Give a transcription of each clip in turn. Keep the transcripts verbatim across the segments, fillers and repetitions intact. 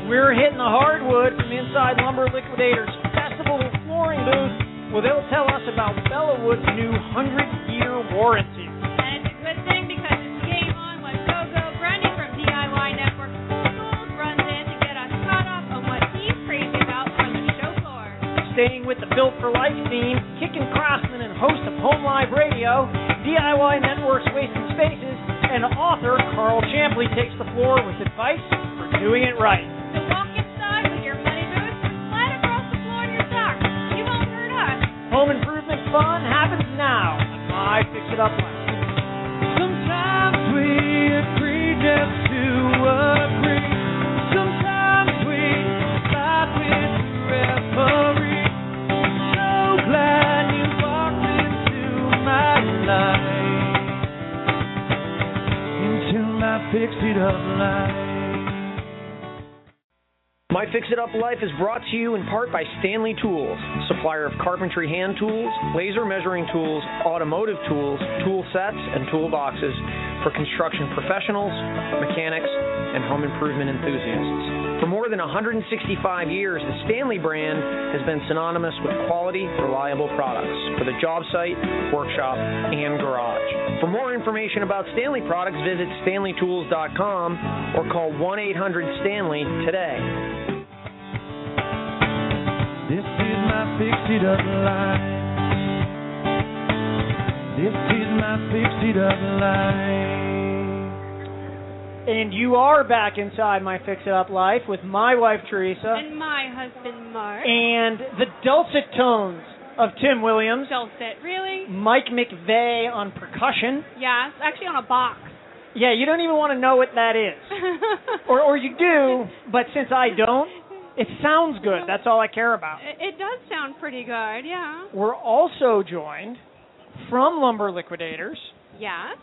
We're hitting the hardwood from inside Lumber Liquidators Festival Flooring booth, where they'll tell us about Bellawood's new one hundred year warranty. And it's a good thing because it's game on when Go-Go Brendan from D I Y Network Tools runs in to get us caught up on what he's crazy about from the show floor. Staying with the Built for Life theme, Kickin' Craftsman and host of Home Live Radio, D I Y Network's Wasted Spaces, and author Carl Champley takes the floor with advice for doing it right. So walk inside with your muddy boots and slide across the floor in your socks. You won't hurt us. Home improvement fun happens now on My Fix It Up Life. Sometimes we agree just to agree. Sometimes we fight with the referee. So glad you walked into my life, into my Fix It Up life. My Fix It Up Life is brought to you in part by Stanley Tools, supplier of carpentry hand tools, laser measuring tools, automotive tools, tool sets, and toolboxes for construction professionals, mechanics, and home improvement enthusiasts. For more than one hundred sixty-five years, the Stanley brand has been synonymous with quality, reliable products for the job site, workshop, and garage. For more information about Stanley products, visit stanley tools dot com or call one eight hundred STANLEY today. This is my Fix It Up life. This is my Fix It Up life. And you are back inside My Fix It Up Life with my wife, Teresa, And my husband, Mark. and the dulcet tones of Tim Williams, Dulcet, really? Mike McVeigh on percussion. Yes, actually on a box. Yeah, you don't even want to know what that is. or, or you do, but since I don't, it sounds good. That's all I care about. It, it does sound pretty good, yeah. We're also joined from Lumber Liquidators, Yes.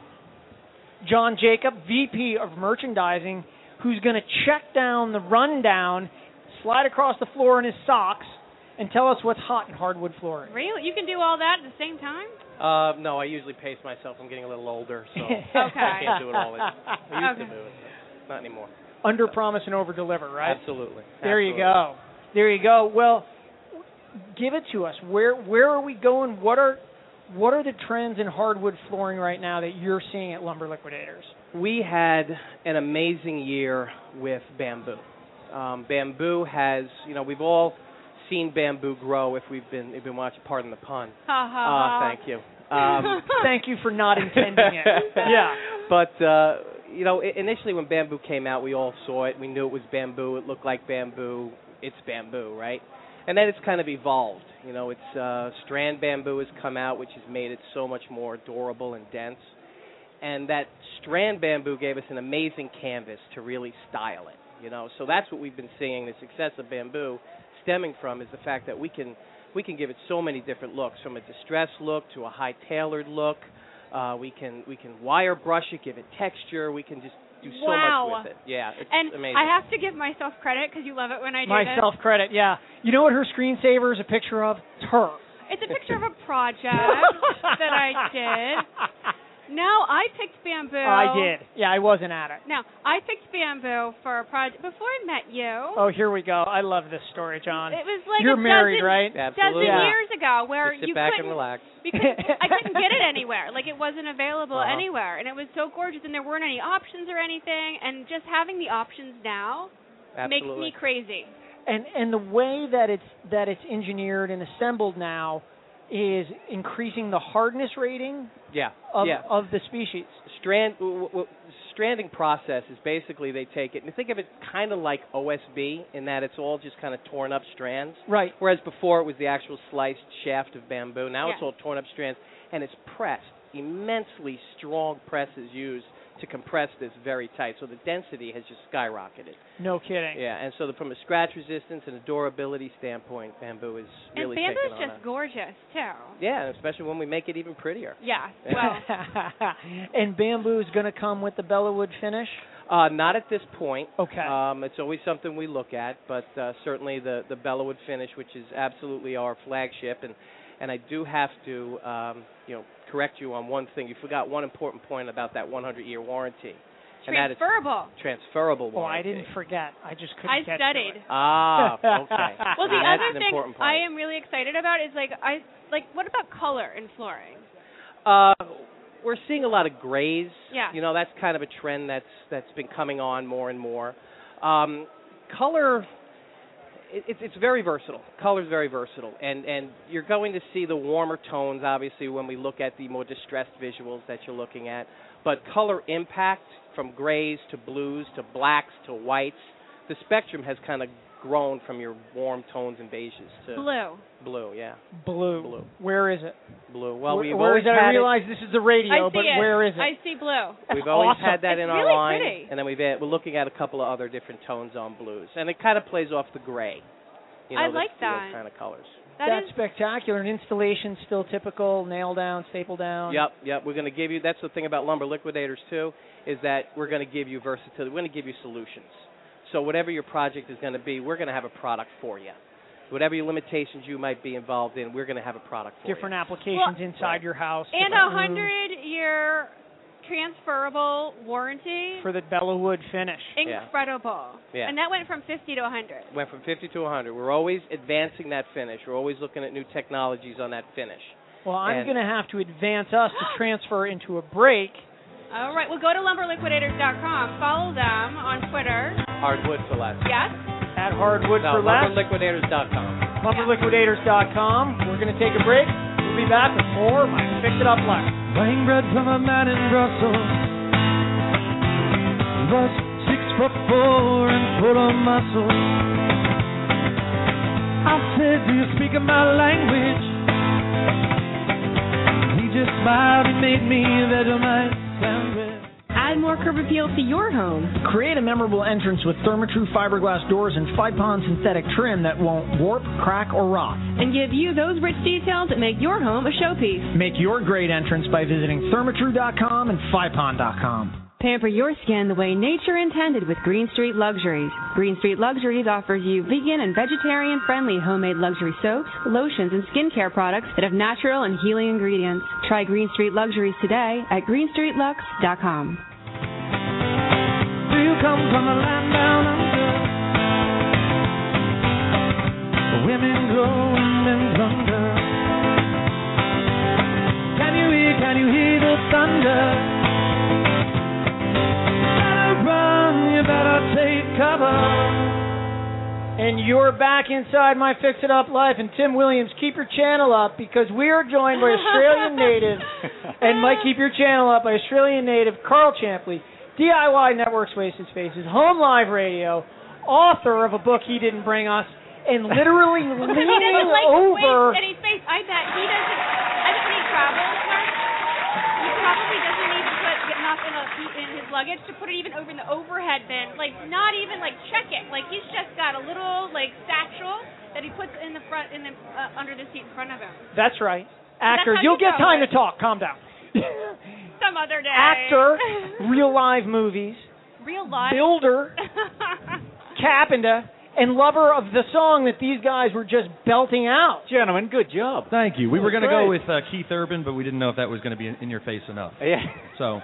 John Jacob, V P of Merchandising, who's going to check down the rundown, slide across the floor in his socks, and tell us what's hot in hardwood flooring. Really? You can do all that at the same time? Uh, no, I usually pace myself. I'm getting a little older, so Okay. I can't do it all. I used Okay. to do it, but not anymore. Under promise and over deliver, right? Absolutely. There you Absolutely. go. There you go. Well, give it to us. Where where are we going? What are what are the trends in hardwood flooring right now that you're seeing at Lumber Liquidators? We had an amazing year with bamboo. Um, bamboo has, you know, we've all seen bamboo grow if we've been if been watching. Pardon the pun. Ha ha ha. Uh, thank you. Um, Thank you for not intending it. Yeah. But, uh, you know, i- initially when bamboo came out, we all saw it. We knew it was bamboo. It looked like bamboo. It's bamboo, right? And then it's kind of evolved. You know, it's uh, strand bamboo has come out, which has made it so much more durable and dense. And that strand bamboo gave us an amazing canvas to really style it. You know, so that's what we've been seeing. The success of bamboo stemming from is the fact that we can we can give it so many different looks, from a distressed look to a high tailored look. Uh, we can we can wire brush it, give it texture. We can just do so Wow. much with it. Yeah, it's And amazing. I have to give myself credit because you love it when I do Myself credit, yeah. You know what her screensaver is a picture of? It's her. this. It's a picture of a project that I did. No, I picked bamboo. I did. Yeah, I wasn't at it. No, I picked bamboo for a project before I met you. Oh, here we go. I love this story, John. It was like You're a married, dozen, right? Absolutely. dozen Yeah. years ago where Just sit you back couldn't, and relax. because I couldn't get it anywhere. Like it wasn't available Uh-huh. anywhere, and it was so gorgeous, and there weren't any options or anything. And just having the options now makes Absolutely. me crazy. And and the way that it's that it's engineered and assembled now is increasing the hardness rating Yeah. of yeah. of the species. Strand w- w- stranding process is basically they take it and think of it kind of like O S B in that it's all just kind of torn up strands. Right. Whereas before it was the actual sliced shaft of bamboo. Now it's Yeah. all torn up strands and it's pressed. Immensely strong presses used to compress this very tight. So the density has just skyrocketed. No kidding. Yeah, and so the, from a scratch resistance and a durability standpoint, bamboo is really and taking bamboo's on just a- gorgeous too. Yeah, especially when we make it even prettier. Yeah. Yeah. Well, And bamboo is going to come with the Bellawood finish? Uh, not at this point. Okay. Um, it's always something we look at, but uh, certainly the, the Bellawood finish, which is absolutely our flagship, and, and I do have to um, you know correct you on one thing. You forgot one important point about that one hundred year warranty. And that is Transferable. transferable Oh, warranty. I didn't forget. I just couldn't I get studied. to it. Ah, okay. Well, the See, that's other an thing important point. I am really excited about is like I like what about color in flooring? Uh, we're seeing a lot of grays. Yeah. You know, that's kind of a trend that's that's been coming on more and more. Um, color, it, it's it's very versatile. Color is very versatile, and and you're going to see the warmer tones, obviously, when we look at the more distressed visuals that you're looking at. But color impact, from grays to blues to blacks to whites, the spectrum has kind of grown from your warm tones and beiges to Blue. blue. Yeah, Blue. Blue. Where is it? blue. Well, where, we've where always is it? had I it- realize this is the radio, I see but it. where is it? I see blue. We've always awesome. had that It's in our really line, pretty. and then we've had, we're looking at a couple of other different tones on blues, and it kind of plays off the gray. You know, I the like steel that. kind of colors. That That's is spectacular. And installation still typical, nail down, staple down. Yep, yep. We're going to give you. That's the thing about Lumber Liquidators too, is that we're going to give you versatility. We're going to give you solutions. So whatever your project is going to be, we're going to have a product for you. Whatever your limitations you might be involved in, we're going to have a product for Different you. applications Well, inside right. your house. and different a rooms hundred-year transferable warranty. for the Bellawood finish. Incredible. Yeah. And that went from fifty to a hundred. Went from fifty to one hundred. We're always advancing that finish. We're always looking at new technologies on that finish. Well, I'm And- going to have to advance us to transfer into a break. All right. Well, go to lumber liquidators dot com. Follow them on Twitter. Hardwood for less. Yes. At Hardwood No, for Less, lumber liquidators dot com. lumber liquidators dot com. We're going to take a break. We'll be back with more of my Fix It Up Life. Buying bread from a man in Brussels. He was six foot four and full of muscle. I said, do you speak my language? He just smiled and made me a Vegemite sandwich. Add more curb appeal to your home. Create a memorable entrance with Therma-Tru fiberglass doors and Fipon synthetic trim that won't warp, crack, or rot. And give you those rich details that make your home a showpiece. Make your great entrance by visiting Thermatru dot com and Fipon dot com. Pamper your skin the way nature intended with Green Street Luxuries. Green Street Luxuries offers you vegan and vegetarian-friendly homemade luxury soaps, lotions, and skincare products that have natural and healing ingredients. Try Green Street Luxuries today at green street lux dot com. Do you come from a land down under? Where women go and men plunder. Can you hear, can you hear the thunder? Run, you better take cover. And you're back inside my Fix It Up Life. And Tim Williams, keep your channel up because we are joined by Australian native, and Mike, keep your channel up, by Australian native Carl Champley, D I Y Networks, Wasted Spaces, Home Live Radio, author of a book he didn't bring us, and literally he leaning doesn't like over. waste any space. I bet he doesn't. I bet when he travels, Mark, he probably doesn't need to put get enough in, a, in his luggage to put it even over in the overhead bin. Like not even like check it. Like he's just got a little like satchel that he puts in the front in the uh, under the seat in front of him. That's right. Actor, how you'll you get know time it. to talk. Calm down. Some other day. Actor, real live movies, real life builder, carpenter, and lover of the song that these guys were just belting out. Gentlemen, good job. Thank you. We were That's going to go great. with uh, Keith Urban, but we didn't know if that was going to be in, in your face enough. Yeah. So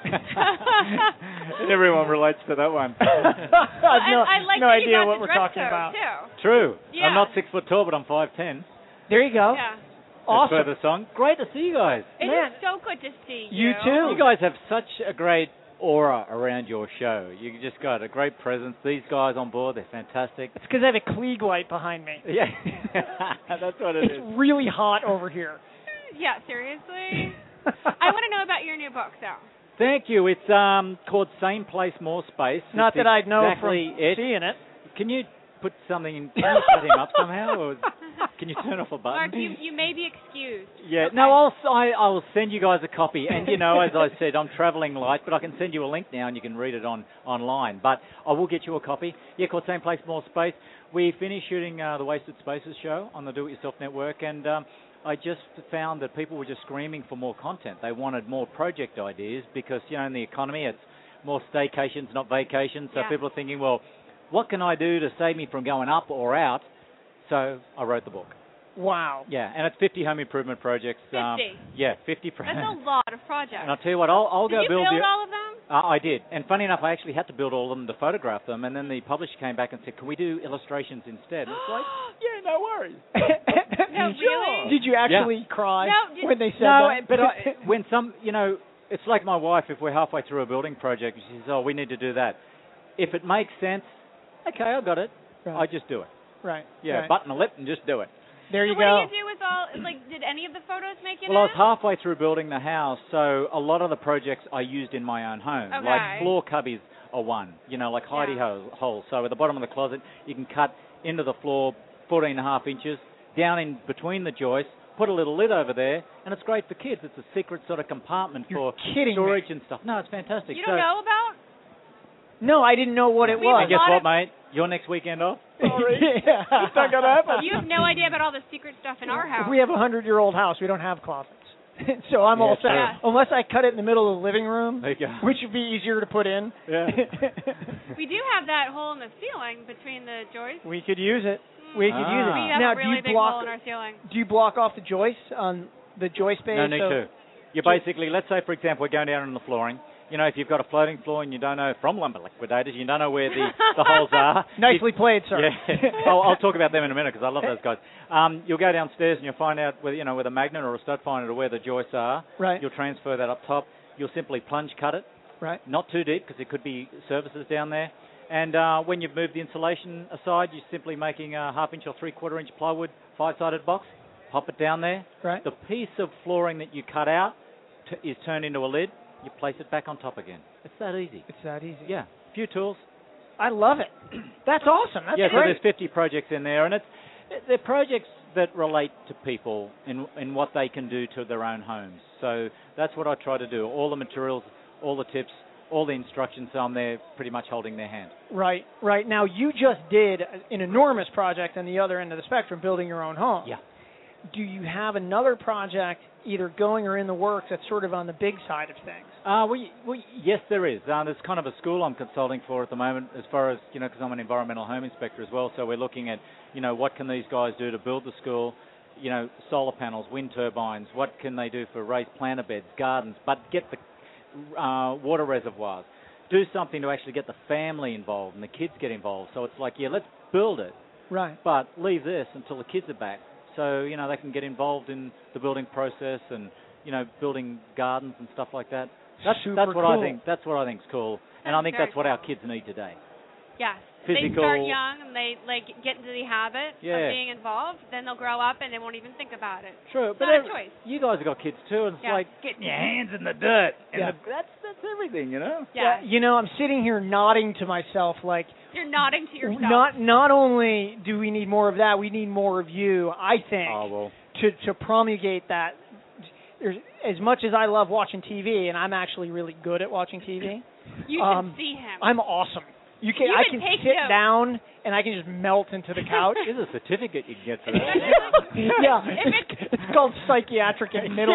Everyone relates to that one. I have no, I, I like no that you idea got what the we're dress talking code, about. Too. True. Yeah. I'm not six foot tall, but I'm five ten. There you go. Yeah. Awesome. As per the song. Great to see you guys. It Man. is so good to see You you. too. You guys have such a great aura around your show. You just got a great presence. These guys on board, they're fantastic. It's because I have a Klieg light behind me. Yeah, that's what it It's is. really hot over here. Yeah, seriously. I want to know about your new book, though. Thank you. It's um called Same Place, More Space. Not It's that I'd know exactly from it. seeing it. Can you put something in? Can you set him up somehow? Or can you turn off a button? Mark, you, you may be excused. Yeah, Okay. no, I'll I, I will send you guys a copy. And you know, as I said, I'm travelling light, but I can send you a link now, and you can read it on online. But I will get you a copy. Yeah, called Same Place, More Space. We finished shooting uh, the Wasted Spaces show on the Do It Yourself Network, and um, I just found that people were just screaming for more content. They wanted more project ideas because you know, in the economy, it's more staycations, not vacations. So Yeah. people are thinking, well, what can I do to save me from going up or out? So I wrote the book. Wow. Yeah, and it's fifty home improvement projects. Um, fifty? yeah, fifty. Pro- That's a lot of projects. and I'll tell you what, I'll, I'll Did go you build build the. all of them? Uh, I did. And funny enough, I actually had to build all of them to photograph them, and then the publisher came back and said, can we do illustrations instead? And it's like, yeah, no worries. No, really? Did you actually Yeah. cry No, did- when they said No, that? but I, when some, you know, it's like my wife, if we're halfway through a building project, she says, oh, we need to do that. If it makes sense, okay, I got it. Right. I just do it. Right. Yeah, right. button a lip and just do it. There you so go. what do you do with all, like, did any of the photos make it Well, I in? was halfway through building the house, so a lot of the projects I used in my own home. Okay. Like floor cubbies are one, you know, like hidey Yeah. ho- holes. So at the bottom of the closet, you can cut into the floor fourteen and a half inches, down in between the joists, put a little lid over there, and it's great for kids. It's a secret sort of compartment You're for kidding storage me. and stuff. No, it's fantastic. You so, don't know about? No, I didn't know what it We was. And guess lot what, of- mate? Your next weekend off? Sorry. yeah, it's not gonna happen. You have no idea about all the secret stuff in our house. We have a hundred-year-old house. We don't have closets, so I'm Yeah, all set. true. Yeah. Unless I cut it in the middle of the living room, There you go. which would be easier to put in. Yeah. We do have that hole in the ceiling between the joists. We could use it. We could Ah. use We it. have Now, a do really you big block? hole in our ceiling. Do you block off the joists on the joist base? No need so to. You basically, let's say, for example, we're going down on the flooring. You know, if you've got a floating floor and you don't know, from Lumber Liquidators, you don't know where the, the holes are. Nicely you, played, sir. Yeah. I'll, I'll talk about them in a minute because I love those guys. Um, you'll go downstairs and you'll find out, with, you know, with a magnet or a stud finder where the joists are. Right. You'll transfer that up top. You'll simply plunge cut it. Right. Not too deep because there could be surfaces down there. And uh, when you've moved the insulation aside, you're simply making a half inch or three quarter inch plywood five-sided box. Pop it down there. Right. The piece of flooring that you cut out t- is turned into a lid. You place it back on top again. It's that easy. It's that easy. Yeah, few tools. I love it. That's awesome. That's yeah, so great. there's fifty projects in there, and it's they're projects that relate to people in in what they can do to their own homes. So that's what I try to do. All the materials, all the tips, all the instructions on there, pretty much holding their hand. Right, right. Now, you just did an enormous project on the other end of the spectrum, building your own home. Yeah. Do you have another project either going or in the works that's sort of on the big side of things? Uh, we, we, yes, there is. Uh, there's kind of a school I'm consulting for at the moment as far as, you know, because I'm an environmental home inspector as well, so we're looking at, you know, what can these guys do to build the school, you know, solar panels, wind turbines, what can they do for raised planter beds, gardens, but get the uh, water reservoirs. Do something to actually get the family involved and the kids get involved. So it's like, yeah, let's build it, Right. but leave this until the kids are back. So, you know, they can get involved in the building process and, you know, building gardens and stuff like that. That's Super that's what cool. I think. That's what I think's cool, and I That's think very that's what our kids need today. Yes. If they Physical- start young and they like get into the habit Yeah. of being involved, then they'll grow up and they won't even think about it. True, It's but not a every- choice. you guys have got kids too, and it's Yeah. like getting your hands in the dirt. And Yeah. the, that's that's everything, you know. Yeah. You know, I'm sitting here nodding to myself like, You're nodding to yourself. not not only do we need more of that, we need more of you, I think, Oh well. to, to promulgate that. There's, as much as I love watching T V, and I'm actually really good at watching T V, You should um, see him. I'm awesome. You can You I can can take sit notes. down and I can just melt into the couch. There's a certificate you can get for that. yeah, If it's, it's called psychiatric admittal.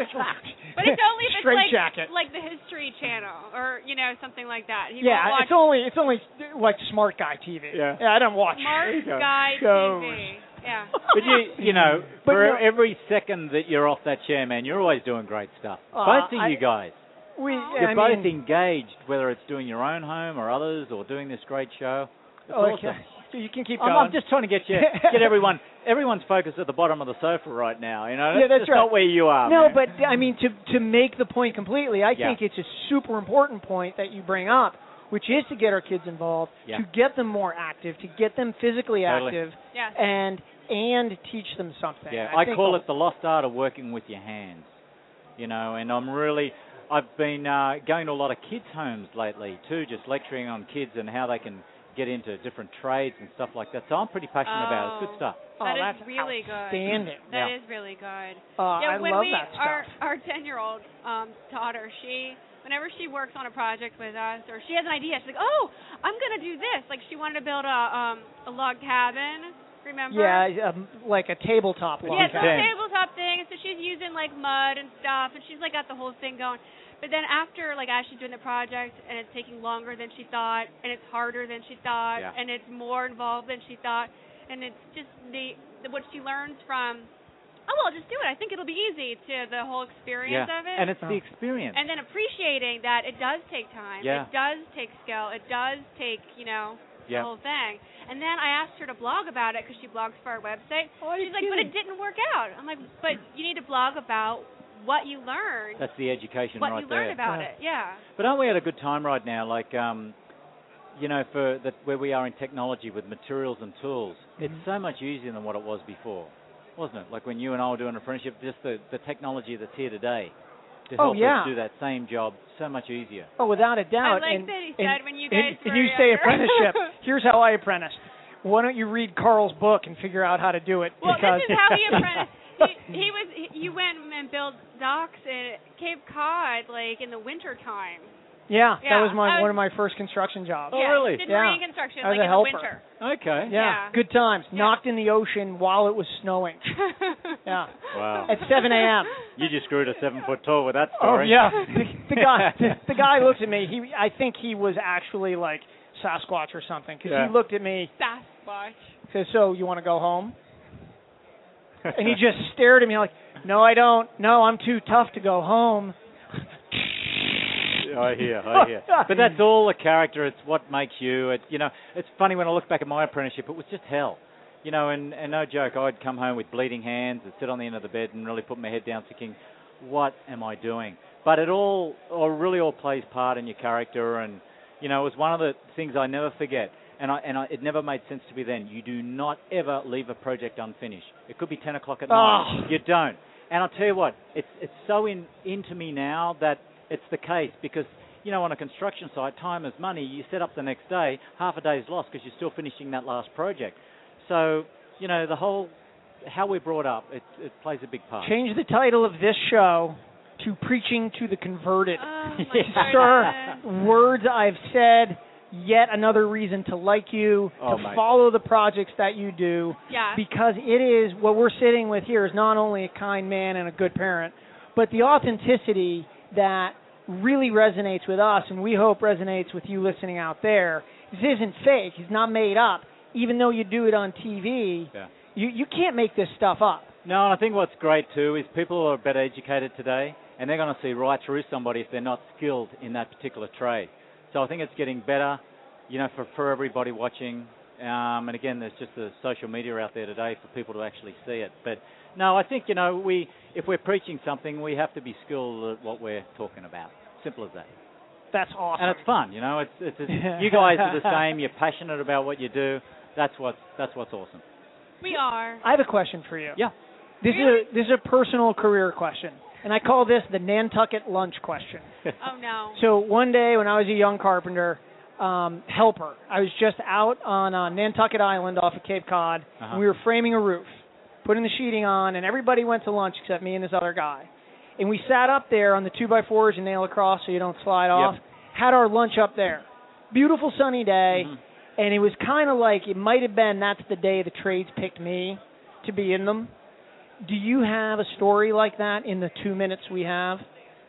But it's only if it's Straight like, jacket. like the History Channel or, you know, something like that. He Yeah, won't watch it's only it's only like smart guy T V. Yeah. I don't watch Smart you go. Guy shows. T V. Yeah. But you, you know, But for no- every second that you're off that chair, man, you're always doing great stuff. Uh, Both of I- you guys. We, You're I both mean, engaged, whether it's doing your own home or others, or doing this great show. It's oh, awesome. okay. So you can keep I'm, going. I'm just trying to get you, get everyone. Everyone's focused at the bottom of the sofa right now. You know, Yeah, that's just right. not where you are. No, man. but I mean to to make the point completely, I Yeah. think it's a super important point that you bring up, which is to get our kids involved, Yeah. to get them more active, to get them physically Totally. active, Yes. and and teach them something. yeah, I, I, think call the- it the lost art of working with your hands. You know, and I'm really, I've been uh, going to a lot of kids' homes lately too, just lecturing on kids and how they can get into different trades and stuff like that. So I'm pretty passionate about it. It's good stuff. Oh, That is that's really good. outstanding. That Yeah. is really good. Uh, yeah, I when love we, that our, stuff. Our ten-year-old um, daughter, she, whenever she works on a project with us, or she has an idea, she's like, "Oh, I'm gonna do this." Like she wanted to build a um, a log cabin. Remember? Yeah, um, like a tabletop log Yeah, it's a cabin. tabletop thing. And so she's using like mud and stuff, and she's like got the whole thing going. But then after, like, as she's doing the project, and it's taking longer than she thought, and it's harder than she thought, Yeah. and it's more involved than she thought, and it's just the, the what she learns from oh, well, just do it. I think it'll be easy to the whole experience yeah. of it. And it's the experience. And then appreciating that it does take time. Yeah. It does take skill. It does take, you know, yeah. the whole thing. And then I asked her to blog about it because she blogs for our website. Oh, She's like, but it didn't work out. I'm like, but you need to blog about what you learned. That's the education what right you there. learned about it, yeah. But aren't we at a good time right now? Like, um, you know, for the, where we are in technology with materials and tools, mm-hmm. it's so much easier than what it was before, wasn't it? Like when you and I were doing an apprenticeship, just the, the technology that's here today to help oh, yeah. us do that same job so much easier. Oh, without a doubt. I like and, that he and, said when you guys and, were and you say younger. apprenticeship. Here's how I apprenticed. Why don't you read Carl's book and figure out how to do it? Well, because this is how he apprenticed. He, he was. He, you went and built docks at Cape Cod, like in the winter time. Yeah, yeah, that was my was, one of my first construction jobs. Oh, yeah, really? Did yeah. marine construction, I was like a in helper. the winter. Okay. Yeah, Yeah. good times. Yeah. Knocked in the ocean while it was snowing. Yeah. Wow. At seven a.m. You just grew to seven foot tall with that Oh story. yeah. The, the guy, the, the guy looked at me. He, I think he was actually like Sasquatch or something because Yeah. he looked at me. Sasquatch. Said, "So you want to go home?" And he just stared at me like, "No, I don't. No, I'm too tough to go home." I hear, I hear. But that's all the character. It's what makes you. It, you know, it's funny when I look back at my apprenticeship. It was just hell. You know, and, and no joke, I'd come home with bleeding hands and sit on the end of the bed and really put my head down thinking, what am I doing? But it all, all really all plays part in your character. And, you know, it was one of the things I never forget. And I, and I, it never made sense to me then. You do not ever leave a project unfinished. It could be ten o'clock at night. Oh. You don't. And I'll tell you what, it's it's so in into me now that it's the case because, you know, on a construction site, time is money. You set up the next day, half a day's lost because you're still finishing that last project. So, you know, the whole, how we're brought up, it, it plays a big part. Change the title of this show to Preaching to the Converted. Oh, my Yeah. Sir, goodness. words I've said, yet another reason to like you, Oh, to mate. follow the projects that you do. Yeah. Because it is, what we're sitting with here is not only a kind man and a good parent, but the authenticity that really resonates with us, and we hope resonates with you listening out there. This isn't fake. It's not made up. Even though you do it on T V, Yeah. you, you can't make this stuff up. No, and I think what's great too is people are better educated today, and they're going to see right through somebody if they're not skilled in that particular trade. So I think it's getting better, you know, for, for everybody watching. Um, and again, there's just the social media out there today for people to actually see it. But no, I think, you know, we if we're preaching something, we have to be skilled at what we're talking about. Simple as that. That's awesome. And it's fun, you know. It's, it's, it's you guys are the same. You're passionate about what you do. That's what's that's what's awesome. We are. I have a question for you. Yeah. This Really? is a, this is a personal career question, and I call this the Nantucket lunch question. Oh, no. So one day when I was a young carpenter, um, helper, I was just out on uh, Nantucket Island off of Cape Cod, Uh-huh. and we were framing a roof, putting the sheeting on, and everybody went to lunch except me and this other guy. And we sat up there on the two by fours you nail across so you don't slide off, Yep. had our lunch up there. Beautiful sunny day, Mhm. and it was kind of like it might have been that's the day the trades picked me to be in them. Do you have a story like that in the two minutes we have?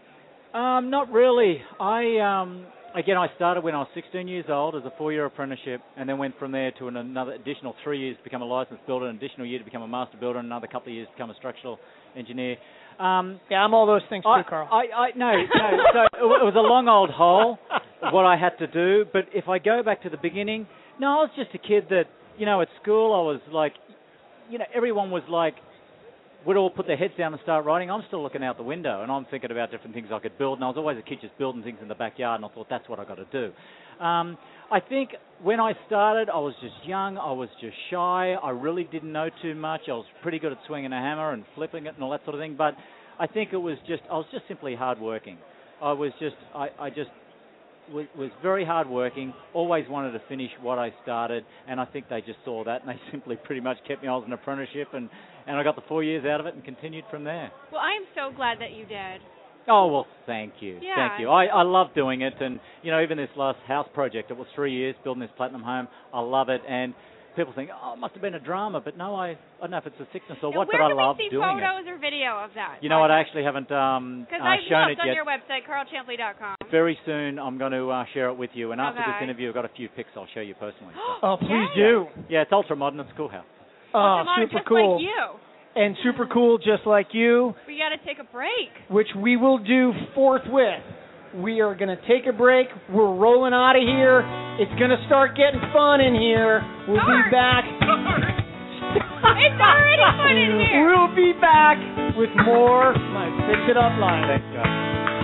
Um, not really. I um, again, I started when I was sixteen years old as a four-year apprenticeship, and then went from there to an, another additional three years to become a licensed builder, an additional year to become a master builder, and another couple of years to become a structural engineer. Um, Yeah, I'm all those things too, I, Carl. I, I, no, no. So it wa- it was a long old haul, what I had to do. But if I go back to the beginning, no, I was just a kid that, you know, at school I was like, you know, everyone was like, would all put their heads down and start writing. I'm still looking out the window, and I'm thinking about different things I could build. And I was always a kid just building things in the backyard, and I thought, that's what I got to do. Um, I think when I started, I was just young. I was just shy. I really didn't know too much. I was pretty good at swinging a hammer and flipping it and all that sort of thing. But I think it was just, I was just simply hardworking. I was just, I, I just was, was very hardworking, always wanted to finish what I started, and I think they just saw that, and they simply pretty much kept me. I was an apprenticeship, and, and I got the four years out of it and continued from there. Well, I am so glad that you did. Oh, well, thank you. Yeah. Thank you. I, I love doing it, and, you know, even this last house project, it was three years building this platinum home. I love it, and people think, oh, it must have been a drama, but no, I, I don't know if it's a sickness or Now, what, where but I can love we see doing it. photos or video of that? You know what, I actually haven't um, Because uh, I've shown looked it on yet. your website, carl champley dot com. Very soon I'm going to uh, share it with you, and after this Okay. interview I've got a few pics I'll show you personally. So. Oh, please Yay. do. Yeah, it's ultra modern. It's a cool house. Oh, Come on, super just cool. like you. and super cool just like you, We got to take a break. which we will do forthwith. We are going to take a break. We're rolling out of here. It's going to start getting fun in here. We'll be back. It's already fun in here. We'll be back with more My Fix It Up Live. Thanks, guys.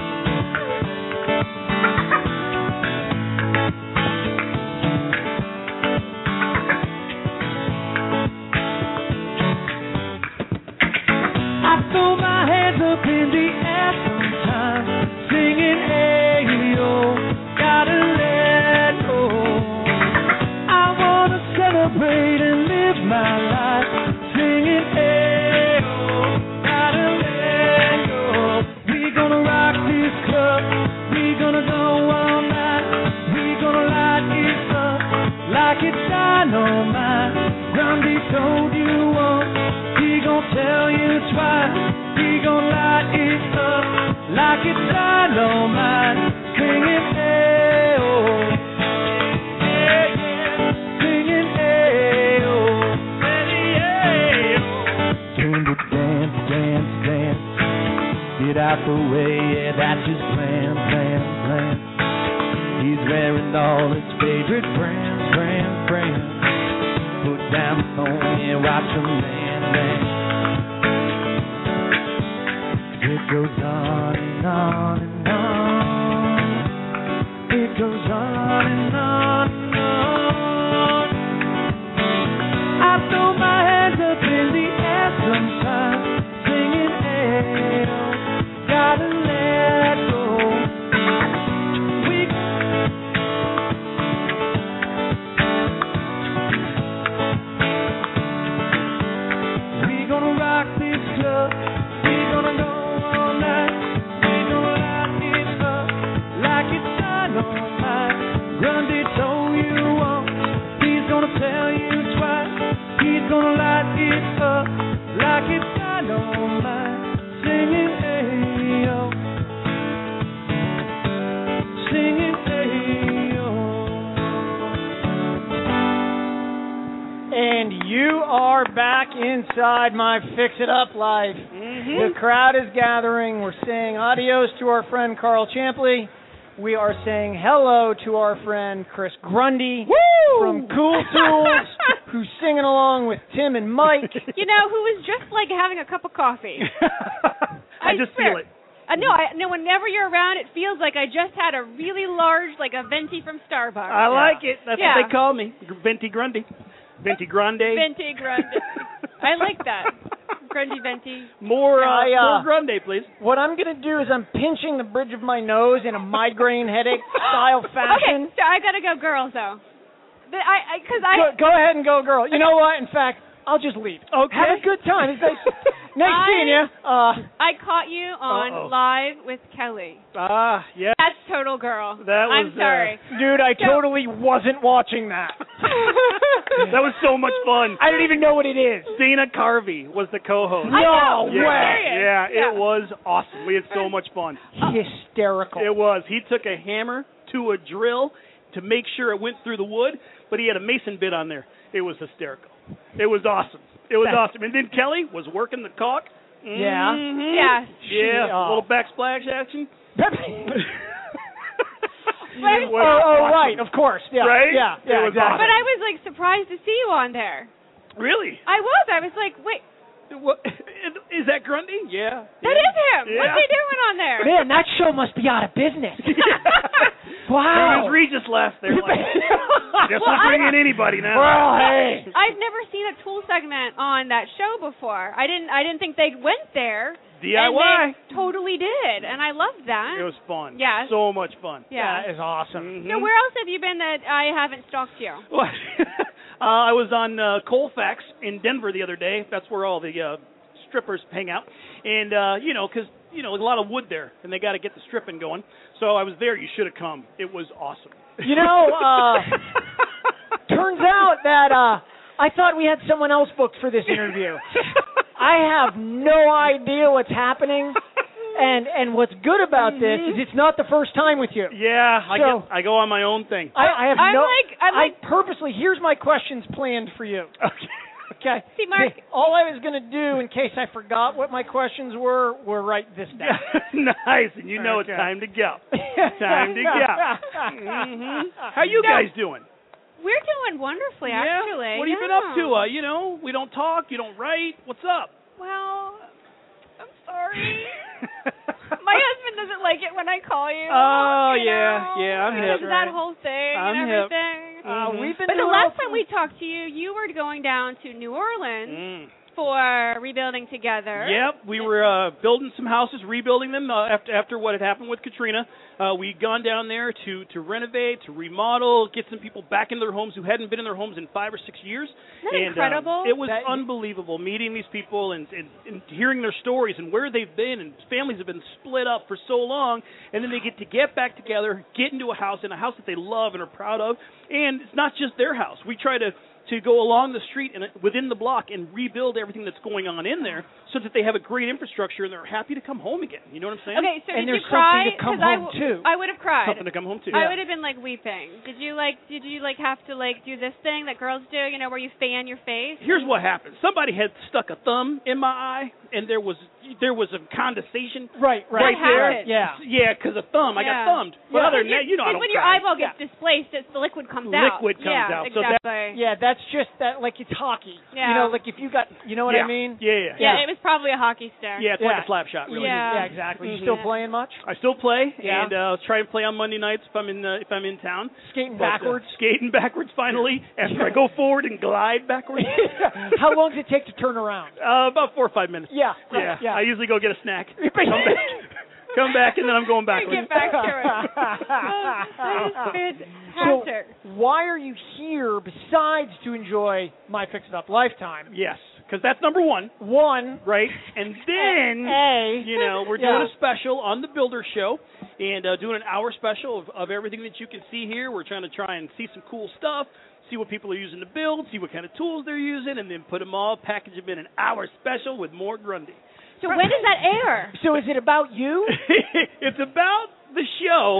I throw my hands up in the air sometimes, singing, hey, yo, gotta let go. I wanna celebrate and live my life, singing, hey, yo, gotta let go. We gonna rock this club, we gonna go all night, we gonna light it up like it's dynamite. Grundy told you once, he gon' tell you twice, he gon' light it up like it's dynamite. Singing, hey, oh, yeah, yeah, singing, hey, oh, hey, hey, oh. Turn to dance, dance, dance, get out the way, yeah, that's his plan, plan, plan. He's wearing all his favorite brands, brands, brands. Put down the phone, yeah, watch the man dance. It goes on and on and on. It goes on and on and on. I throw my hands up in the air sometimes, singing, hey, oh, gotta let go. We We gonna rock this club. We gonna go all night. We gonna light it up like it's dynamite. Grundy told you once, he's gonna tell you twice. He's gonna light it up like it's dynamite. Singing, hey, yo. Singing, hey, yo. And you are back inside My Fix It Up Live. The crowd is gathering. We're saying adios to our friend Carl Champley. We are saying hello to our friend Chris Grundy from Cool Tools, who's singing along with Tim and Mike. You know, who was just like having a cup of coffee. I just swear. feel it. Uh, no, I, no. Whenever you're around, it feels like I just had a really large, like a venti from Starbucks. I like it. That's Yeah. what they call me. Venti Grundy. Venti Grande. Venti Grande. I like that. Grundy Venti. More, uh, I, uh, more Grande, please. What I'm going to do is I'm pinching the bridge of my nose in a migraine headache style fashion. Okay, so I gotta go, girls, though. But I, because I, Go, go ahead and go, girl. You know what? In fact, I'll just leave. Okay. Have a good time. It's nice, nice I- seeing you. Uh, I caught you on Uh-oh. Live with Kelly. Ah, yeah. That's total girl. That was, I'm sorry. dude, I So- totally wasn't watching that. That was so much fun. I don't even know what it is. Dana Carvey was the co-host. I know. No yeah, way. yeah, Yeah. it was awesome. We had so much fun. Hysterical. It was. He took a hammer to a drill to make sure it went through the wood, but he had a mason bit on there. It was hysterical. It was awesome. It was awesome. And then Kelly was working the caulk. Yeah. Mhm. Yeah. Yeah, She, a uh, little backsplash action. Right. It Oh, was oh, awesome. right, of course. Yeah, Right? yeah, It yeah, was exactly. But I was like surprised to see you on there. Really? I was. I was like, wait, What, is that Grundy? Yeah. that is him. Yeah. What's he doing on there? Man, that show must be out of business. Wow. There was Regis left there. Like, guess Well, we'll bring I- in anybody now. Well, hey. I've never seen a Tool segment on that show before. I didn't. I didn't think they went there. D I Y. And they totally did, and I loved that. It was fun. Yeah. So much fun. Yeah. That is awesome. Mhm. So where else have you been that I haven't stalked you? Well, uh, I was on uh, Colfax in Denver the other day. That's where all the uh, strippers hang out. And, uh, you know, because, you know, a lot of wood there, and they got to get the stripping going. So I was there. You should have come. It was awesome. You know, uh, turns out that uh, I thought we had someone else booked for this interview. I have no idea what's happening. And and what's good about this is it's not the first time with you. Yeah, I, So- get, I go on my own thing. I, I have I'm no. like- I'm I like- purposely. Here's my questions planned for you. Okay. Okay. See, Mark. All I was going to do, in case I forgot what my questions were, were write this down. Nice, and you know Okay. it's time to go. Time to go. Mm-hmm. How you guys doing? We're doing wonderfully, Yeah? actually. What have you been yeah. up to? Uh, you know, we don't talk, you don't write. What's up? Well, I'm sorry. My husband doesn't like it when I call you. Oh, you yeah, know, yeah, I'm because hip. of that whole thing I'm and hip. everything. Uh, Mhm. we've been But the doing last all- time we talked to you, you were going down to New Orleans Mm. for rebuilding together. Yep, we were uh, building some houses, rebuilding them uh, after after what had happened with Katrina. Uh, we'd gone down there to to renovate, to remodel, get some people back into their homes who hadn't been in their homes in five or six years. Isn't that and, incredible? Um, it was That- unbelievable meeting these people and, and, and hearing their stories and where they've been, and families have been split up for so long, and then they get to get back together, get into a house, in a house that they love and are proud of. And it's not just their house. We try to to go along the street and within the block and rebuild everything that's going on in there so that they have a great infrastructure and they're happy to come home again. You know what I'm saying? Okay, so And did there's you cry? something to come 'Cause I home w- to. I would have cried. Something to come home to. I would have been like weeping. Did you like? Did you like have to like do this thing that girls do? You know, where you fan your face. Here's what happened. Somebody had stuck a thumb in my eye, and there was there was a condensation Right, right. What happened? Yeah. Yeah, because of thumb. I got Yeah. thumbed. But Yeah. other than that, you know, I Like don't when your cry. eyeball gets displaced, it's the liquid comes out. Liquid comes yeah, out. So that- Exactly. Yeah, that's just that, like it's hockey. Yeah. You know, like if you got, you know what yeah. I mean? Yeah, yeah, yeah, it was probably a hockey stick. Yeah, it's Yeah. like a slap shot, really. Yeah. Yeah, exactly. You Mhm. still playing much? I still play, Yeah. and uh, try and play on Monday nights if I'm in uh, if I'm in town. Skating But, uh, backwards? skating backwards finally after I go forward and glide backwards. How long does it take to turn around? Uh, about four or five minutes. Yeah. Yeah. Yeah. I usually go get a snack. Come back, come back, and then I'm going backwards. Get back to it. That is fantastic. So why are you here besides to enjoy My Fix It Up Lifetime? Yes, because that's number one, One, right? And then, A, you know, we're Yeah. doing a special on the Builder Show and uh, doing an hour special of, of everything that you can see here. We're trying to try and see some cool stuff, see what people are using to build, see what kind of tools they're using, and then put them all, package them in an hour special with Mort Grundy. So when does that air? so is it about you? It's about the show.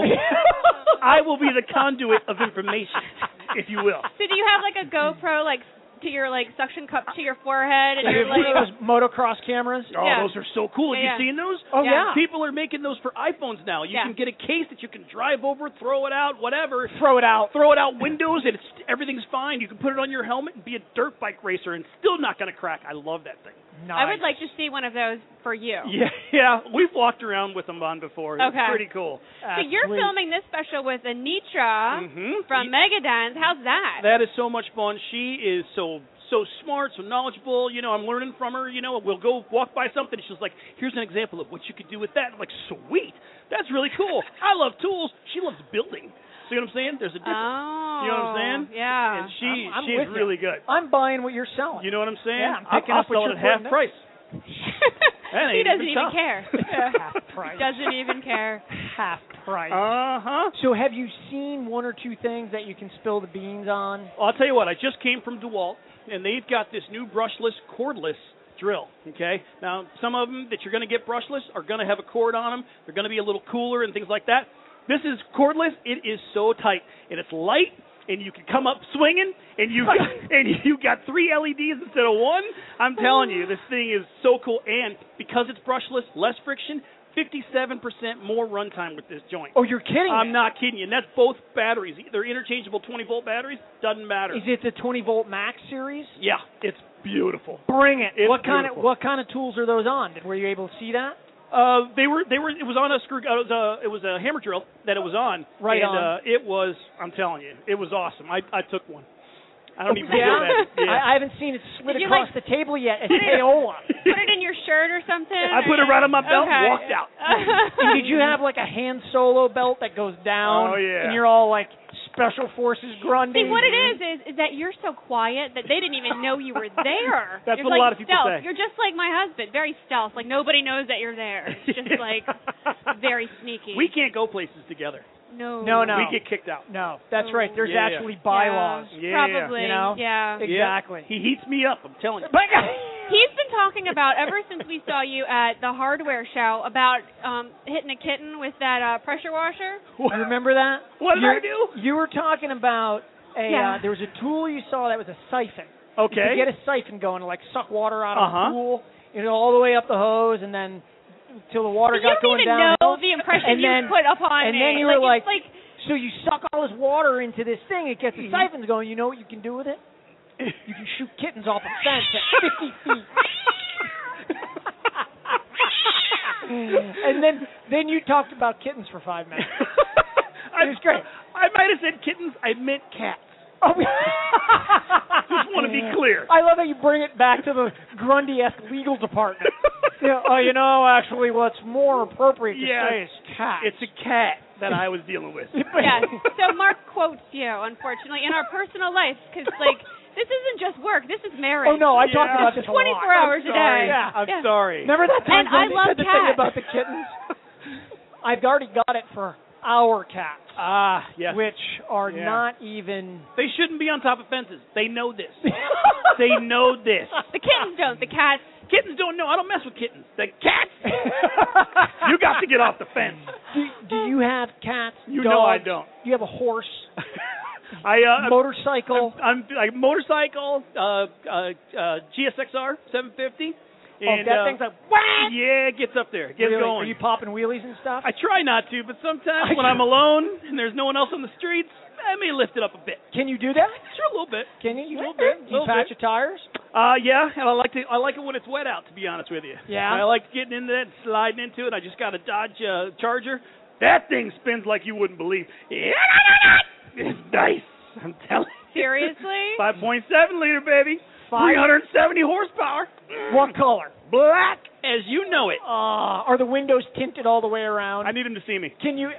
I will be the conduit of information, if you will. So do you have like a GoPro like to your like suction cup to your forehead and Like you're one of like those motocross cameras? Oh, Yeah. those are so cool. Have Yeah, you seen those? Oh, yeah. People are making those for iPhones now. You Yeah. can get a case that you can drive over, throw it out, whatever. Throw it out. Throw it out windows, and it's, everything's fine. You can put it on your helmet and be a dirt bike racer, and still not going to crack. I love that thing. Nice. I would like to see one of those for you. Yeah, yeah. We've walked around with them on before. It's Okay. pretty cool. So you're Sweet. filming this special with Anitra Mhm. from Megadance. How's that? That is so much fun. She is so so smart, so knowledgeable. You know, I'm learning from her. You know, we'll go walk by something, and she's like, "Here's an example of what you could do with that." I'm like, "Sweet, that's really cool." I love tools. She loves building. See what I'm saying? There's a difference. Oh, You know what I'm saying? Yeah. And she I'm- I'm she's with you. really good. I'm buying what you're selling. You know what I'm saying? Yeah, I'm I'll- picking I'll up what sell it you're at half putting price. That he ain't doesn't even even tough. care. Half price. Doesn't even care. Half price. Uh huh. So have you seen one or two things that you can spill the beans on? Well, I'll tell you what. I just came from DeWalt, and they've got this new brushless, cordless drill. Okay. Now, some of them that you're going to get brushless are going to have a cord on them. They're going to be a little cooler and things like that. This is cordless. It is so tight, and it's light, and you can come up swinging, and you got, and you got three L E Ds instead of one. I'm telling you, this thing is so cool, and because it's brushless, less friction. fifty-seven percent more runtime with this joint. Oh, you're kidding I'm me. not kidding you. And that's both batteries. They're interchangeable twenty volt batteries. Doesn't matter. Is it the twenty volt max series? Yeah, it's beautiful. Bring it. It's what kind of beautiful. what kind of tools are those on? Were you able to see that? Uh, they were they were it was on a screw. Uh, it was a it was a hammer drill that it was on. Right and, on. Uh, it was. I'm telling you, it was awesome. I I took one. I don't even yeah? feel bad. Yeah. I, I haven't seen it slid Did you, across like- the table yet at Paola. Put it in your shirt or something? I put it right on my belt and Okay. walked out. And did you have like a hand solo belt that goes down? Oh, yeah. And you're all like Special Forces Grundy. See, what it is, is is that you're so quiet that they didn't even know you were there. That's you're what like a lot of people stealth. say. You're just like my husband, very stealth. Like nobody knows that you're there. It's just like very sneaky. We can't go places together. No. No, no. We get kicked out. No, that's right. There's Yeah, yeah. actually bylaws. Yeah, Yeah, probably. you know? Yeah. Exactly. He heats me up. I'm telling you. He's been talking about ever since we saw you at the hardware show about um hitting a kitten with that uh, pressure washer. You remember that? What did You're- I do? You were talking about a. Yeah. Uh, there was a tool you saw that was a siphon. Okay. You could get a siphon going to like suck water out of Uh-huh. the pool, you know, all the way up the hose, and then till the water You got don't going even down. know the impression and you then, put upon and me. then you were like, like, it's like, so you suck all this water into this thing, it gets the Mhm. siphons going. You know what you can do with it? You can shoot kittens off a fence at fifty feet. And then then you talked about kittens for five minutes. It was great. I might have said kittens. I meant cats. Oh, Just want to be clear. I love that you bring it back to the Grundy-esque legal department. Yeah, oh, you know, actually, what's more appropriate to Yeah. say is cat. It's a cat that I was dealing with. yes. So Mark quotes you, unfortunately, in our personal life, because, like, this isn't just work. This is marriage. Oh, no, I Yeah. talked about this a lot. twenty-four hours I'm a sorry. day. Yeah. I'm Yeah. sorry. Remember that time And I Grundy love said the cats. thing about the kittens? I've already got it for our cats, Ah, yes. which are Yeah. not even... They shouldn't be on top of fences. They know this. They know this. The kittens don't. The cats. Kittens don't know. I don't mess with kittens. The cats, you got to get off the fence. Do, do you have cats? You dogs? know I don't. You have a horse, I uh, motorcycle. I'm, I'm like motorcycle, uh, uh, uh, G S X R seven fifty. And, oh, that uh, thing's like, what? Yeah, it gets up there. It gets Really? going. Are you popping wheelies and stuff? I try not to, but sometimes I when do. I'm alone and there's no one else on the streets, I may lift it up a bit. Can you do that? Sure, a little bit. Can you? A little bit. Do you little patch bit. your tires? Uh, yeah, and I like to. I like it when it's wet out. To be honest with you. Yeah? I like getting into that, and sliding into it. I just got a Dodge uh, Charger. That thing spins like you wouldn't believe. It's nice. I'm telling you. Seriously? five point seven liter, baby. Five- three hundred seventy horsepower. What color? Black as you know it. Uh, are the windows tinted all the way around? I need him to see me. Can you?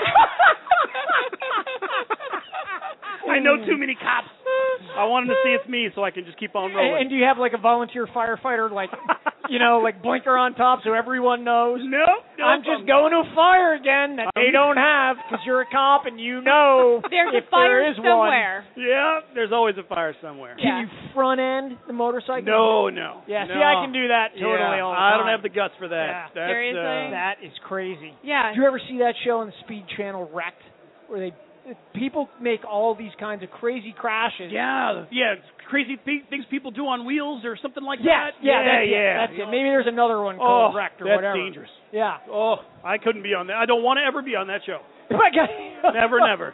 I know too many cops. I want him to see it's me so I can just keep on rolling. And, and do you have like a volunteer firefighter, like, you know, like blinker on top so everyone knows? no, no. I'm just going to a fire again that they don't have because you're a cop and you know There's if a fire there is somewhere. Yeah, there's always a fire somewhere. one. Can you front end the motorcycle? No, no. Yeah, no. see, I can do that totally Yeah, all the I time. don't have the guts for that. Yeah. That's, Seriously? Uh, That is crazy. Yeah. Did you ever see that show on the Speed Channel, Wrecked, where they people make all these kinds of crazy crashes? yeah, yeah. it's Crazy th- things people do on wheels or something like Yes, that. yeah, yeah, that's yeah. it. That's it. Maybe there's another one Oh, called Wrecked or that's whatever. dangerous. Yeah. Oh, I couldn't be on that. I don't want to ever be on that show. My God. Never, never.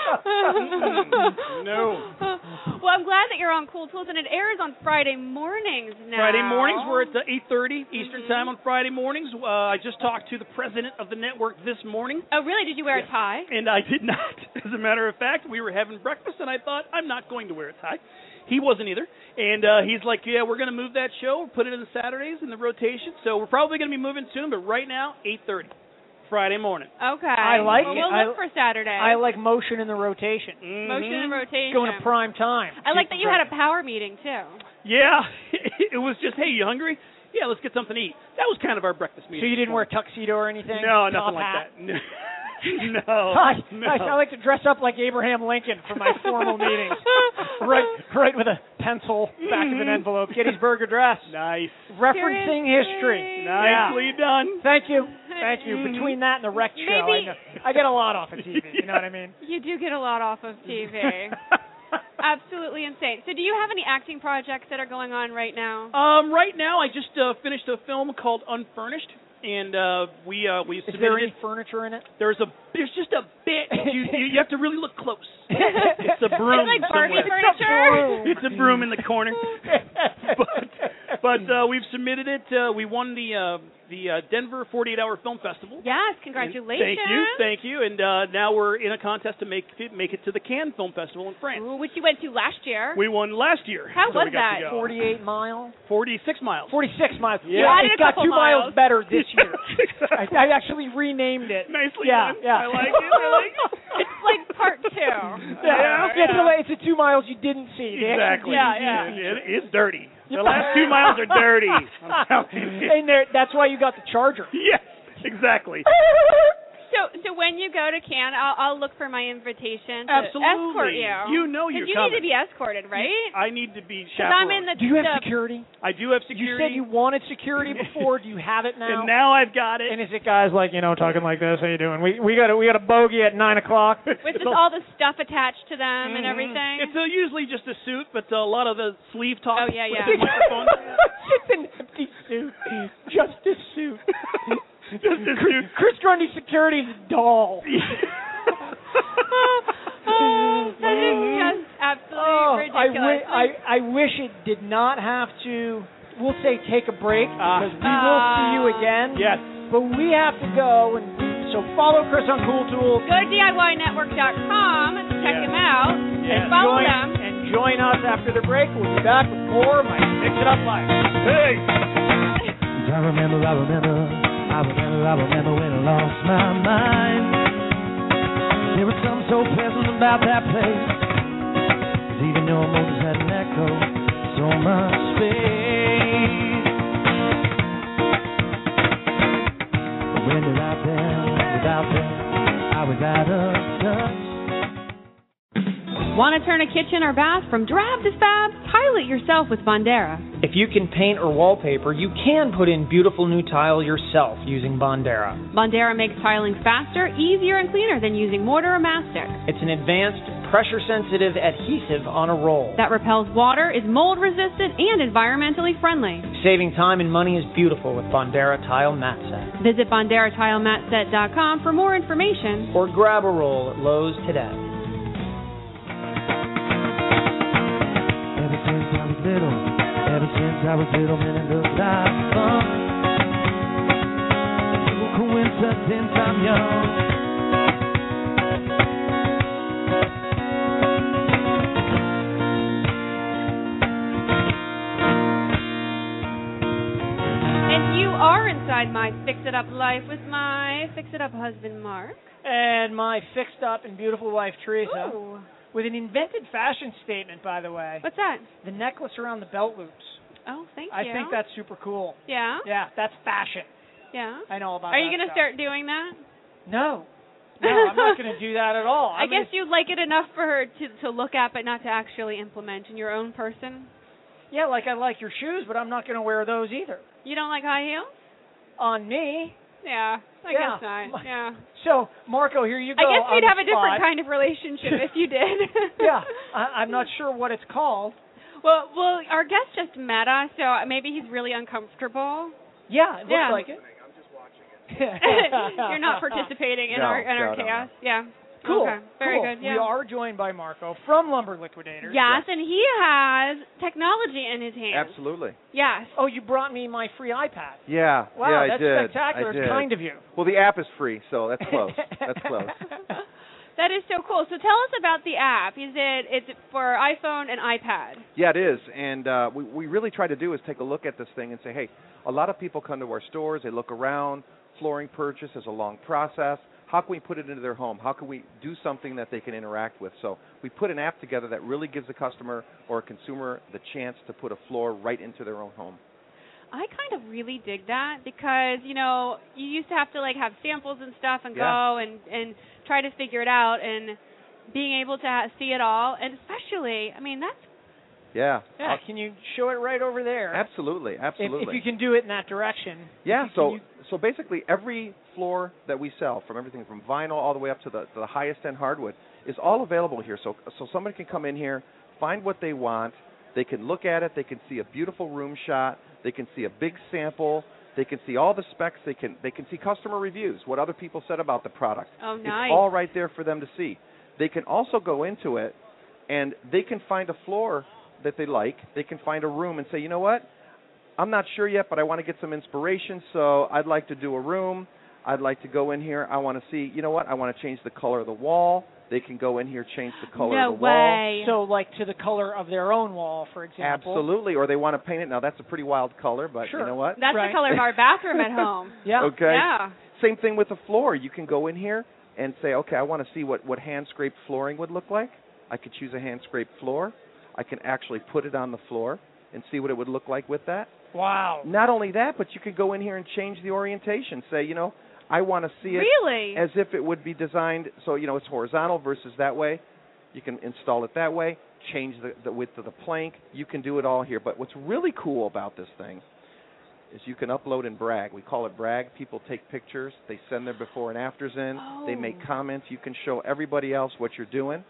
No. Well, I'm glad that you're on Cool Tools, and it airs on Friday mornings now. Friday mornings, we're at the eight thirty Eastern Time on Friday mornings. Uh, I just talked to the president of the network this morning. Oh, really? Did you wear a tie? And I did not. As a matter of fact, we were having breakfast, and I thought, I'm not going to wear a tie. He wasn't either. And uh, he's like, yeah, we're going to move that show, put it in the Saturdays in the rotation. So we're probably going to be moving soon, but right now, eight thirty Friday morning. Okay. I like well, it. We'll I- look for Saturday. I like motion in the rotation. Mhm. Motion and rotation. Going to prime time. I like that you had a power meeting, too. Yeah. It was just, hey, you hungry? Yeah, let's get something to eat. That was kind of our breakfast meeting. So you didn't wear a tuxedo or anything? No, Top nothing like hat? that. No. No, I, no. I, I like to dress up like Abraham Lincoln for my formal meetings. Right, right with a pencil, back of an envelope, Gettysburg Address, Nice. referencing history. Nicely done. Thank you, thank you. Between that and the Wrecked show, I, Maybe- know, I get a lot off of T V. You know what I mean? You do get a lot off of T V. Absolutely insane. So do you have any acting projects that are going on right now? Um, right now, I just uh, finished a film called Unfurnished, and uh, we uh, we Is submitted there any it. furniture in it? There's a there's just a bit. You, you, you have to really look close. It's a broom. It's like Barbie somewhere. furniture. It's a broom in the corner. but but uh, we've submitted it. Uh, we won the uh, the uh, Denver forty-eight hour Film Festival. Yes, congratulations. Thank you, thank you. And uh, now we're in a contest to make it, make it to the Cannes Film Festival in France. Ooh, which you went to last year. We won last year. How so was we got that? to go. forty-eight mile? forty-six miles. forty-six miles. Yeah. Added It a got couple two miles. miles. better this year. I, Exactly. I actually renamed it. Nicely yeah, done. yeah. I like it. I like it. It's like part two. Yeah, Yeah, yeah, It's, yeah. the- it's the two miles you didn't see. They Exactly. actually Yeah, did It- feature. it's dirty. The last two miles are dirty. I'm telling you. And there, that's why you got the Charger. Yes, exactly. So, so when you go to Canada, I'll, I'll look for my invitation to Absolutely. escort you. You know you're 'Cause you coming. need to be escorted, right? I need to be 'Cause I'm in chaperoned. the. Do you have the, security? I do have You security. said you wanted security before. Do you have it now? And now I've got it. And is it guys like, you know, talking like this? How you doing? We we got a we got a bogey at nine o'clock. With just all the stuff attached to them and Mhm. everything. It's uh, usually just a suit, but uh, a lot of the sleeve talk. Oh, yeah, with yeah. the microphone. Just an empty suit. Just a suit. Just a suit. Chris Grundy Security's a doll. Oh, that is just absolutely Oh, I, ridiculous. wi- I, I wish it did not have to, we'll say take a break, Ah. because we will see you again. Yes. But we have to go, and so follow Chris on Cool Tools. Go to D I Y network dot com to check Yes. them out Yes. and follow join, them. And join us after the break. We'll be back with more of my Fix It Up Life. Hey. I remember, I remember, I remember, I remember when I lost my mind. There was something so pleasant about that place. 'Cause even your motors had an echo, so much space. But when you're out there, without them, I was out of touch. Want to turn a kitchen or bath from drab to fab? Tile it yourself with Bondera. If you can paint or wallpaper, you can put in beautiful new tile yourself using Bondera. Bondera makes tiling faster, easier, and cleaner than using mortar or mastic. It's an advanced, pressure-sensitive adhesive on a roll. That repels water, is mold-resistant, and environmentally friendly. Saving time and money is beautiful with Bondera Tile Mat Set. Visit Bondera Tile Mat Set dot com for more information. Or grab a roll at Lowe's today. Ever since I was little, ever since I was little, man, it looked like fun. No coincidence, I'm young. And you are inside my Fix It Up life with my Fix It Up husband, Mark. And my fixed up and beautiful wife, Teresa. Ooh. With an invented fashion statement, by the way. What's that? The necklace around the belt loops. Oh, thank I you. think that's super cool. Yeah? Yeah, that's fashion. Yeah. I know about Are you that going to stuff. start doing that? No. No, I'm not going to do that at all. I I'm guess gonna, you like it enough for her to, to look at, but not to actually implement in your own person. Yeah, like I like your shoes, but I'm not going to wear those either. You don't like high heels? On me. Yeah, I Yeah. guess not. Yeah. So, Marco, here you go. I guess on we'd the have a different spot. kind of relationship if you did. Yeah, I, I'm not sure what it's called. Well, well, our guest just met us, so maybe he's really uncomfortable. Yeah, it looks Yeah. like it. You're not participating in No, our in our no, no, chaos. Yeah. Cool. Okay. Very cool. good. Yeah. We are joined by Marco from Lumber Liquidators. Yes, and he has technology in his hands. Absolutely. Yes. Oh, you brought me my free iPad. Yeah. Wow, yeah, I that's did. spectacular. I It's did. kind of you. Well, the app is free, so that's close. That's close. That is so cool. So tell us about the app. Is it it's for iPhone and iPad? Yeah, it is. And uh, we, we really try to do is take a look at this thing and say, hey, a lot of people come to our stores, they look around, flooring purchase is a long process. How can we put it into their home? How can we do something that they can interact with? So we put an app together that really gives a customer or a consumer the chance to put a floor right into their own home. I kind of really dig that because, you know, you used to have to like have samples and stuff and Yeah. go and and try to figure it out, and being able to ha- see it all, and especially, I mean, that's Yeah. Yeah, can you show it right over there? Absolutely, If, absolutely. if you can do it in that direction. Yeah, Can so you- so basically every floor that we sell, from everything from vinyl all the way up to the to the highest end hardwood, is all available here. So so somebody can come in here, find what they want, they can look at it, they can see a beautiful room shot, they can see a big sample, they can see all the specs, they can they can see customer reviews, what other people said about the product. oh It's nice. all right there for them to see. They can also go into it and they can find a floor that they like. They can find a room and say, you know what? I'm not sure yet, but I want to get some inspiration, so I'd like to do a room. I'd like to go in here. I want to see, you know what? I want to change the color of the wall. They can go in here, change the color no of the wall. way. So, like to the color of their own wall, for example. Absolutely. Or they want to paint it. Now, that's a pretty wild color, but Sure. you know what? That's Right. the color of our bathroom at home. Yeah. Okay. Yeah. Same thing with the floor. You can go in here and say, okay, I want to see what, what hand-scraped flooring would look like. I could choose a hand-scraped floor. I can actually put it on the floor and see what it would look like with that. Wow. Not only that, but you could go in here and change the orientation. Say, you know, I want to see it Really? as if it would be designed so, you know, it's horizontal versus that way. You can install it that way, change the, the width of the plank. You can do it all here. But what's really cool about this thing is you can upload and brag. We call it brag. People take pictures. They send their before and afters in. Oh. They make comments. You can show everybody else what you're doing.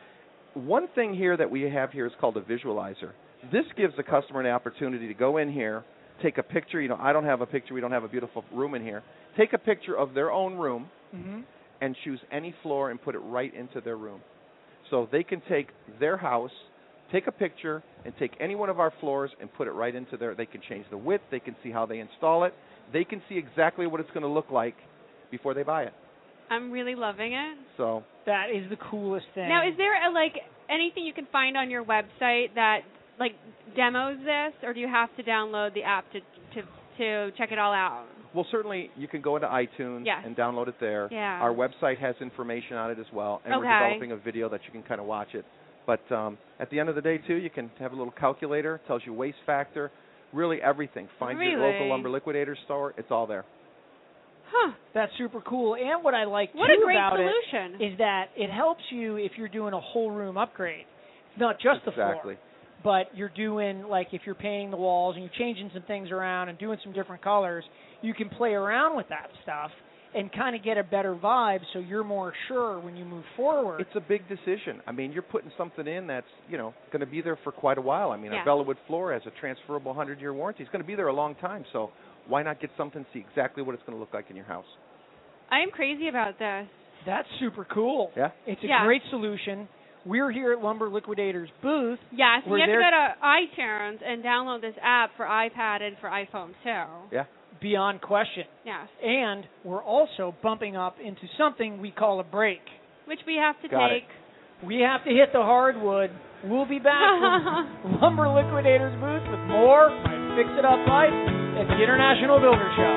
One thing here that we have here is called a visualizer. This gives the customer an opportunity to go in here, take a picture. You know, I don't have a picture. We don't have a beautiful room in here. Take a picture of their own room Mm-hmm. and choose any floor and put it right into their room. So they can take their house, take a picture, and take any one of our floors and put it right into their, they can change the width, they can see how they install it, they can see exactly what it's going to look like before they buy it. I'm really loving it. So That is the coolest thing. Now, is there a, like anything you can find on your website that like demos this, or do you have to download the app to to to check it all out? Well, certainly you can go into iTunes Yes. and download it there. Yeah. Our website has information on it as well, and Okay. we're developing a video that you can kind of watch it. But um, at the end of the day, too, you can have a little calculator, tells you waste factor, really everything. Find your Really? local lumber liquidator store, it's all there. Huh. That's super cool. And what I like What too a great about solution. it is that it helps you if you're doing a whole room upgrade. It's not just the floor. Exactly. But you're doing, like, if you're painting the walls and you're changing some things around and doing some different colors, you can play around with that stuff and kind of get a better vibe so you're more sure when you move forward. It's a big decision. I mean, you're putting something in that's, you know, going to be there for quite a while. I mean, Yeah. our Bellawood floor has a transferable one hundred-year warranty. It's going to be there a long time, so why not get something, see exactly what it's going to look like in your house? I am crazy about this. That's super cool. Yeah? It's a Yeah. great solution. We're here at Lumber Liquidators booth. Yes, We're you have to there- go to iTunes and download this app for iPad and for iPhone too. Yeah. Beyond question. Yes. And we're also bumping up into something we call a break. Which we have to Got it. take. We have to hit the hardwood. We'll be back from Lumber Liquidators booth with more My Fix It Up Life at the International Builder Show.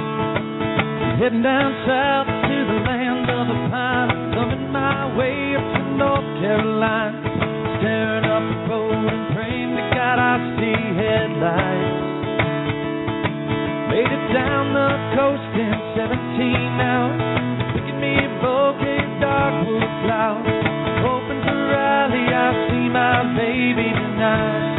Heading down south to the land of the pine, coming my way up to North Carolina, staring up the road and praying to God I see headlights. Made it down the coast in seventeen hours, picking me a bouquet of dogwood flowers, hoping to Raleigh I'll see my baby tonight.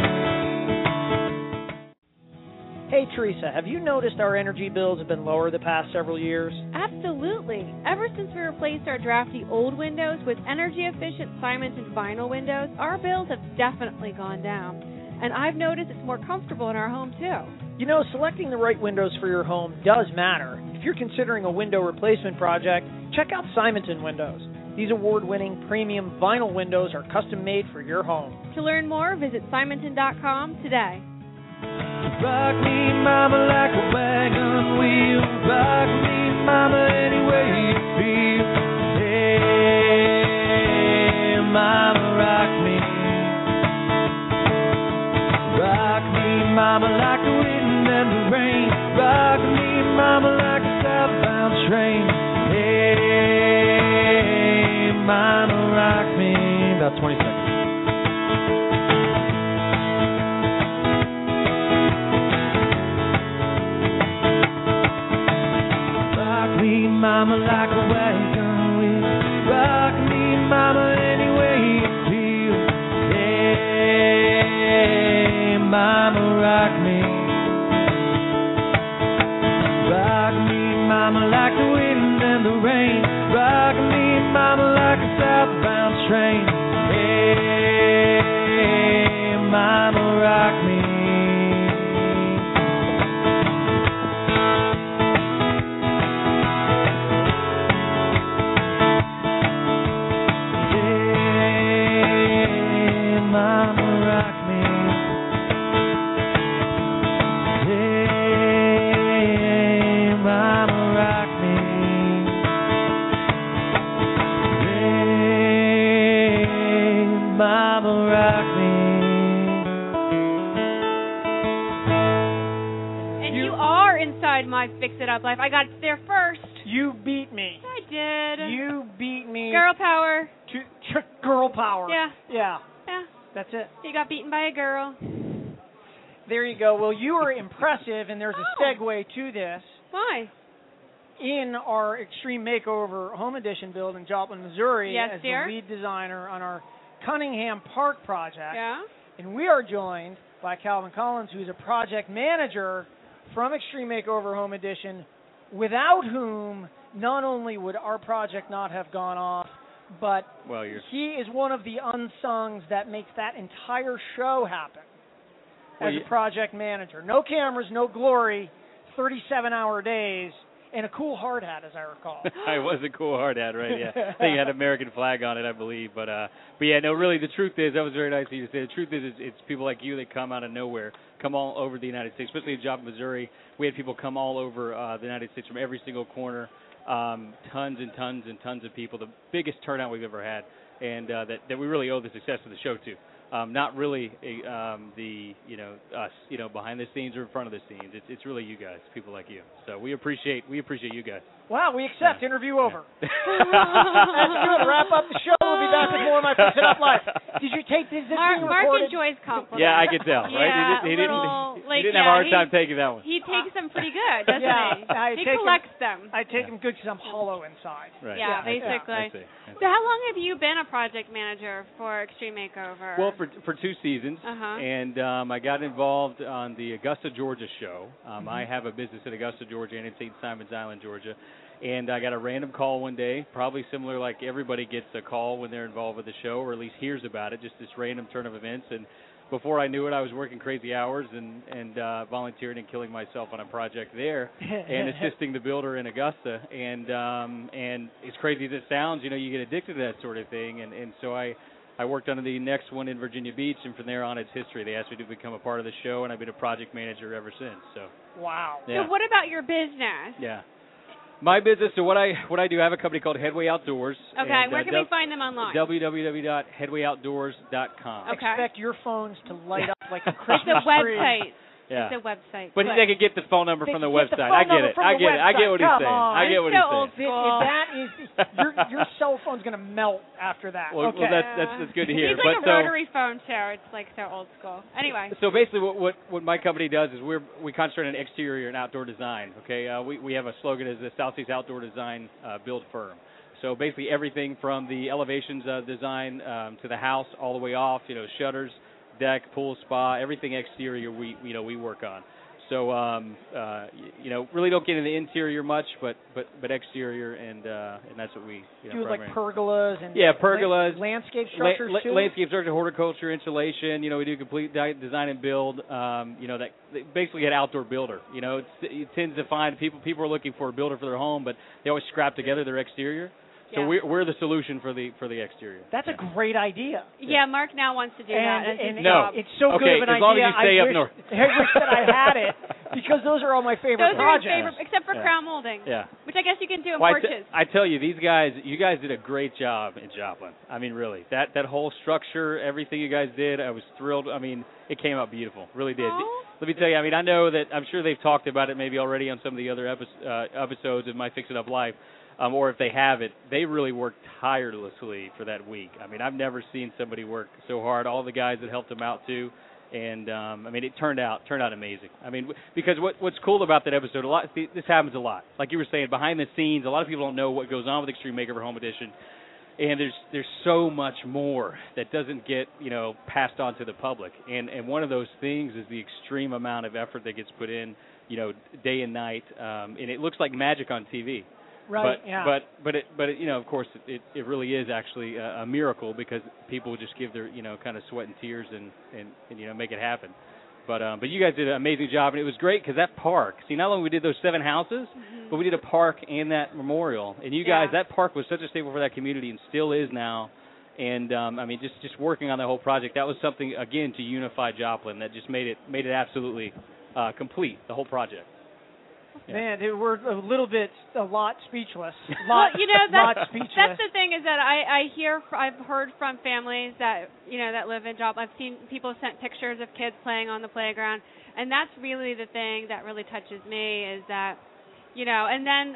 Hey, Teresa, have you noticed our energy bills have been lower the past several years? Absolutely. Ever since we replaced our drafty old windows with energy-efficient Simonton vinyl windows, our bills have definitely gone down. And I've noticed it's more comfortable in our home, too. You know, selecting the right windows for your home does matter. If you're considering a window replacement project, check out Simonton Windows. These award-winning premium vinyl windows are custom-made for your home. To learn more, visit Simonton dot com today. Rock me, mama, like a wagon wheel. Rock me, mama, any way you feel. Hey, mama, rock me. Rock me, mama, like the wind and the rain. Rock me, mama, like a southbound train. Hey, mama, rock me. About twenty seconds. Mama, like a wagon wheel. Rock me, mama, any way you feel. Hey, mama, rock me. Rock me, mama, like the wind and the rain. Rock me, mama, like a southbound train. Hey, mama, rock me. My Fix It Up Life. I got there first. You beat me. I did. You beat me. Girl power. To, to girl power. Yeah. Yeah. Yeah. That's it. You got beaten by a girl. There you go. Well, you were impressive, and there's a Oh. segue to this. Why? in our Extreme Makeover Home Edition build in Joplin, Missouri, Yes, as dear. the lead designer on our Cunningham Park project. Yeah. And we are joined by Calvin Collins, who's a project manager from Extreme Makeover Home Edition, without whom not only would our project not have gone off, but well, you're... he is one of the unsungs that makes that entire show happen well, as you... a project manager. No cameras, no glory, thirty-seven hour days, and a cool hard hat, as I recall. I was a cool hard hat, right? Yeah, I think it had an American flag on it, I believe. But uh, but yeah, no, really, the truth is, that was very nice of you to say. The truth is, it's, it's people like you that come out of nowhere, come all over the United States, especially in Joplin, Missouri. We had people come all over uh, the United States from every single corner. Um, tons and tons and tons of people, the biggest turnout we've ever had, and uh, that, that we really owe the success of the show to. Um, not really a, um, the, you know, us, you know, behind the scenes or in front of the scenes. It's, it's really you guys, people like you. So we appreciate, we appreciate you guys. Wow, we accept. Yeah. Interview over. Yeah. That's good. Wrap up the show. We'll be back with more of my Fix It Up Live. Did you take this? this Mark, being Mark recorded? enjoys compliments. Yeah, I could tell, right? Yeah, he, did, he didn't, little, he like, didn't yeah, have a hard he, time taking that one. He takes them pretty good, doesn't yeah, he? I he take collects them, them. I take them good because I'm hollow inside. Right. Yeah, yeah basically. I see, I see. So how long have you been a project manager for Extreme Makeover? Well, for for two seasons, Uh-huh. and um, I got involved on the Augusta, Georgia show. Um, Mm-hmm. I have a business in Augusta, Georgia, and in Saint Simons Island, Georgia. And I got a random call one day, probably similar like everybody gets a call when they're involved with the show, or at least hears about it, just this random turn of events. And before I knew it, I was working crazy hours and, and uh, volunteering and killing myself on a project there and assisting the builder in Augusta. And um, and as crazy as it sounds, you know, you get addicted to that sort of thing. And, and so I, I worked on the next one in Virginia Beach, and from there on, it's history. They asked me to become a part of the show, and I've been a project manager ever since. So wow. Yeah. So what about your business? Yeah. My business, so what I what I do, I have a company called Headway Outdoors. Okay, and, where uh, can we find them online? w w w dot headway outdoors dot com. Okay. Expect your phones to light up like a It's Christmas a tree. website. Yeah. It's a website. But Good. they can get the phone number They from the can get the website. phone I get number it. from I the get it. I get what he's website. saying. Come I get on. what So he's old saying. school. That is, your your cell phone's gonna melt after that. Well, okay. well that's, that's that's good to hear. He's like but a so, rotary phone too. It's like so old school. Anyway. So basically, what, what what my company does is we're we concentrate on exterior and outdoor design. Okay, uh, we we have a slogan as the Southeast Outdoor Design uh, Build Firm. So basically, everything from the elevations uh, design um, to the house, all the way off. You know, shutters, deck, pool, spa, everything exterior. We you know we work on. So, um, uh, you know, really don't get into the interior much, but but, but exterior, and uh, and that's what we you know, do like primary. pergolas and yeah, pergolas, la- landscape la- structures la- too. landscape structure, horticulture, insulation. You know, we do complete di- design and build. Um, you know, that they basically an outdoor builder. You know, it's, it tends to find people people are looking for a builder for their home, but they always scrap together their exterior. So Yeah. we're we're the solution for the for the exterior. That's a great idea. Yeah, Mark now wants to do And, that. as his and No. job. it's so Okay, good of an as long as idea. you stay I up wish, north. I wish that I had it because those are all my favorite Those are his projects. favorite, except for Yeah. crown molding, Yeah. which I guess you can do in Well, I, t- porches. I tell you, these guys, you guys did a great job in Joplin. I mean, really, that that whole structure, everything you guys did, I was thrilled. I mean, it came out beautiful, really did. Aw. Let me tell you, I mean, I know that I'm sure they've talked about it maybe already on some of the other epi- uh, episodes of My Fix It Up Life, um, or if they haven't, they really worked tirelessly for that week. I mean, I've never seen somebody work so hard. All the guys that helped them out too. And um, I mean, it turned out turned out amazing. I mean, w- because what what's cool about that episode, a lot see, this happens a lot. Like you were saying, behind the scenes, a lot of people don't know what goes on with Extreme Makeover Home Edition, and there's there's so much more that doesn't get you know passed on to the public. And and one of those things is the extreme amount of effort that gets put in, you know, day and night, um, and it looks like magic on T V. Right. But yeah. but but it but it, you know of course it it really is actually a, a miracle because people just give their you know kind of sweat and tears and, and, and you know make it happen. But um but you guys did an amazing job, and it was great because that park. See, not only we did those seven houses, Mm-hmm. but we did a park and that memorial. And you Yeah. guys, that park was such a staple for that community and still is now. And um I mean just just working on the whole project, that was something again to unify Joplin that just made it made it absolutely uh, complete, the whole project. Yeah. Man, dude, we're a little bit, a lot speechless. Well, Lot, you know lot that's speechless. that's the thing is that I I hear I've heard from families that you know that live in Joplin. I've seen people sent pictures of kids playing on the playground, and that's really the thing that really touches me is that you know, and then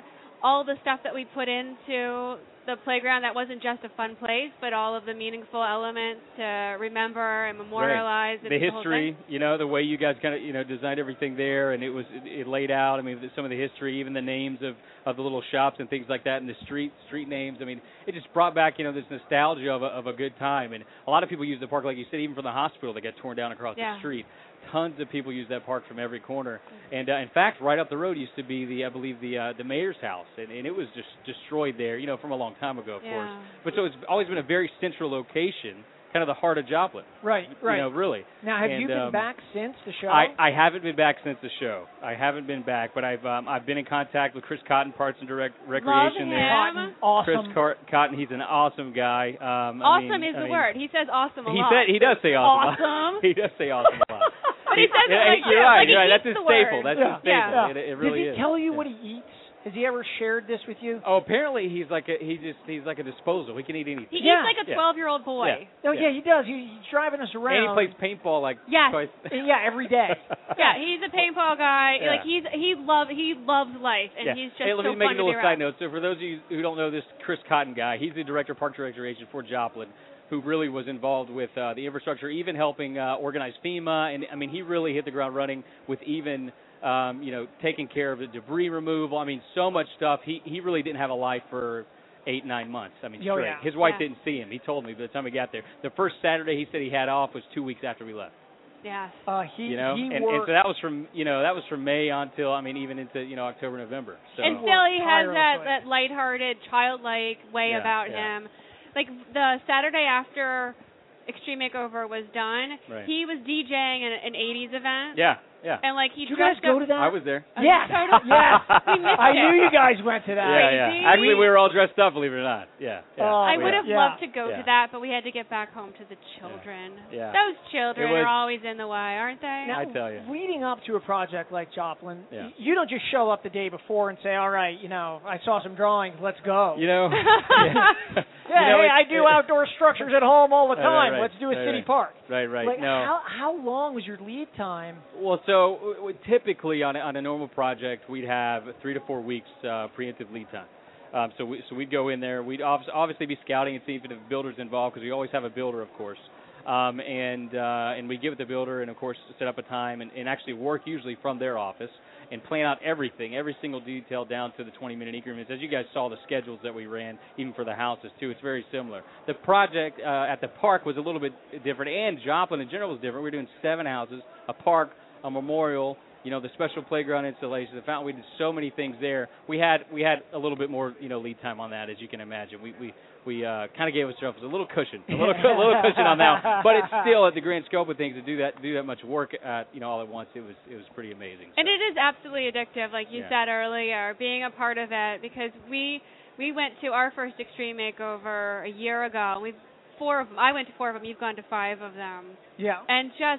all the stuff that we put into the playground that wasn't just a fun place, but all of the meaningful elements to remember and memorialize. Right. The and history, the whole thing. you know, the way you guys kind of, you know, designed everything there, and it was it, it laid out. I mean, some of the history, even the names of, of the little shops and things like that, and the street street names. I mean, it just brought back, you know, this nostalgia of a, of a good time. And a lot of people use the park, like you said, even from the hospital that got torn down across Yeah. the street. Tons of people use that park from every corner. And uh, in fact, right up the road used to be the, I believe, the uh, the mayor's house, and, and it was just destroyed there, you know, from a long time ago, of Yeah. course. But so it's always been a very central location, kind of the heart of Joplin. Right, right. You know, really. Now, have And, you been um, back since the show? I, I haven't been back since the show. I haven't been back, but I've um, I've been in contact with Chris Cotton, Parks and Direct Recreation Love there. him. Awesome. Chris Car- Cotton, he's an awesome guy. Um, I Awesome mean, is I the mean, word. He says awesome a He lot. said he does say awesome. Awesome. he does say awesome a lot. But he says it Yeah, like you're that, right. like he you're right. eats That's his the staple. word. That's Yeah. his staple. Yeah. It, it really Does he is. tell you Yeah. what he eats? Has he ever shared this with you? Oh, apparently he's like a he just he's like a disposal. He can eat anything. He Yeah. eats like a Yeah. twelve-year-old boy. Yeah. Oh, yeah, he does. He, he's driving us around. And he plays paintball like Yes. twice. Yeah, every day. Yeah, he's a paintball guy. Yeah. Like he's he loves he loves life, and yeah. he's just hey, let so me make fun a little to be side around. note. So for those of you who don't know this Chris Cotton guy, he's the director of Park Recreation for Joplin, who really was involved with uh, the infrastructure, even helping uh, organize FEMA. And I mean, he really hit the ground running with even um, you know taking care of the debris removal. I mean, so much stuff. He he really didn't have a life for eight nine months. I mean, Oh, straight. yeah. His wife Yeah. didn't see him. He told me by the time he got there. The first Saturday he said he had off was two weeks after we left. Yes. Uh, he, You know, he and, and worked so that was from you know that was from May until I mean even into you know October November. So And still, he has that tirelessly. that lighthearted, childlike way Yeah, about yeah. him. Like the Saturday after Extreme Makeover was done, Right. he was DJing an, an eighties event. yeah, yeah. And like he Did you guys dressed go up, to that? I was there. Yes. Totally. Yes. We missed I it. knew you guys went to that. Yeah, yeah. Crazy. Actually, we were all dressed up, believe it or not. Yeah. yeah. Oh, I We would are. have Yeah. loved to go Yeah. to that, but we had to get back home to the children. Yeah. Those children It was- are always in the way, aren't they? Now, I tell you. leading up to a project like Joplin, Yeah. y- you don't just show up the day before and say, all right, you know, I saw some drawings, let's go. You know. yeah, You know, hey, it- I do it- outdoor structures at home all the Right, time. right, right. Let's do a Right, city right. park. Right, right. Like, no. how how long was your lead time? Well, so w- w- typically on a, on a normal project, we'd have three to four weeks uh, preemptive lead time. Um, so we so we'd go in there. We'd obv- obviously be scouting and see if the builder's involved because we always have a builder, of course. Um, and uh, and we give it the builder and of course set up a time and, and actually work usually from their office and plan out everything, every single detail down to the twenty minute increments. As you guys saw the schedules that we ran, even for the houses too, it's very similar. The project uh, at the park was a little bit different, and Joplin in general was different. We were doing seven houses, a park, a memorial, you know, the special playground installation, the fountain. We did so many things there. We had we had a little bit more, you know, lead time on that, as you can imagine. We we we uh, kind of gave ourselves a little cushion, a little a little cushion on that one. But it's still, at the grand scope of things, to do that do that much work at you know all at once, it was it was pretty amazing. And it is absolutely addictive, like you Yeah. said earlier, being a part of it, because we we went to our first Extreme Makeover a year ago. We've four of them. I went to four of them. You've gone to five of them. Yeah. And just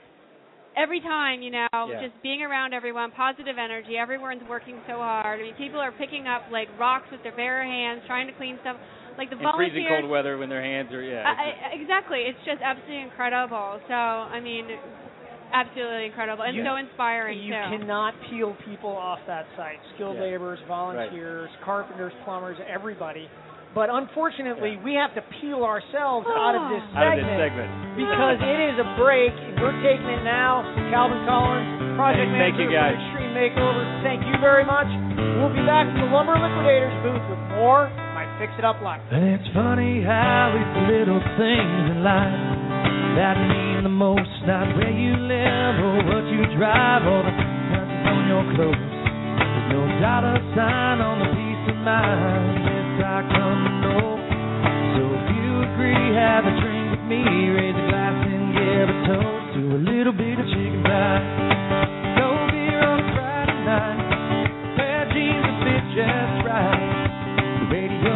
every time, you know, Yeah. just being around everyone, positive energy. Everyone's working so hard. I mean, people are picking up like rocks with their bare hands, trying to clean stuff. Like the In volunteers. freezing cold weather when their hands are yeah. I, I, exactly. It's just absolutely incredible. So, I mean, absolutely incredible and You- so inspiring You too. cannot peel people off that site. Skilled Yeah. laborers, volunteers, carpenters, plumbers, everybody. But unfortunately, we have to peel ourselves out of this out of segment, this segment. because it is a break. We're taking it now. Calvin Collins, project Thank manager you, guys. for Extreme Makeover. Thank you very much. We'll be back from the Lumber Liquidators booth with more My Fix It Up Live. And it's funny how it's the little things in life that mean the most. Not where you live or what you drive or the buttons on your clothes. There's no dollar sign on the peace of mind. This I come to know. So if you agree, have a drink with me. Raise a glass and give a toast to a little bit of chicken pie. No beer on a Friday night. Pair of jeans that fit just right. The radio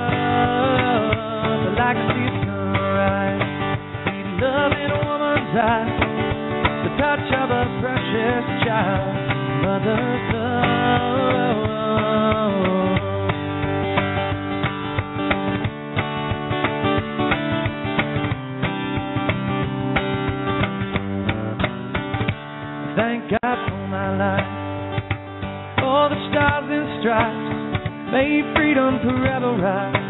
up, I like to see the sunrise. See the love in a woman's eyes, the touch of a precious child, mother's love. Thank God for my life, all the stars and stripes, May freedom forever rise.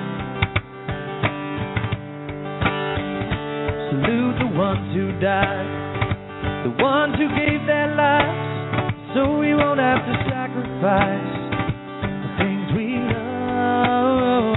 Salute the ones who died, the ones who gave their lives, so we won't have to sacrifice the things we love.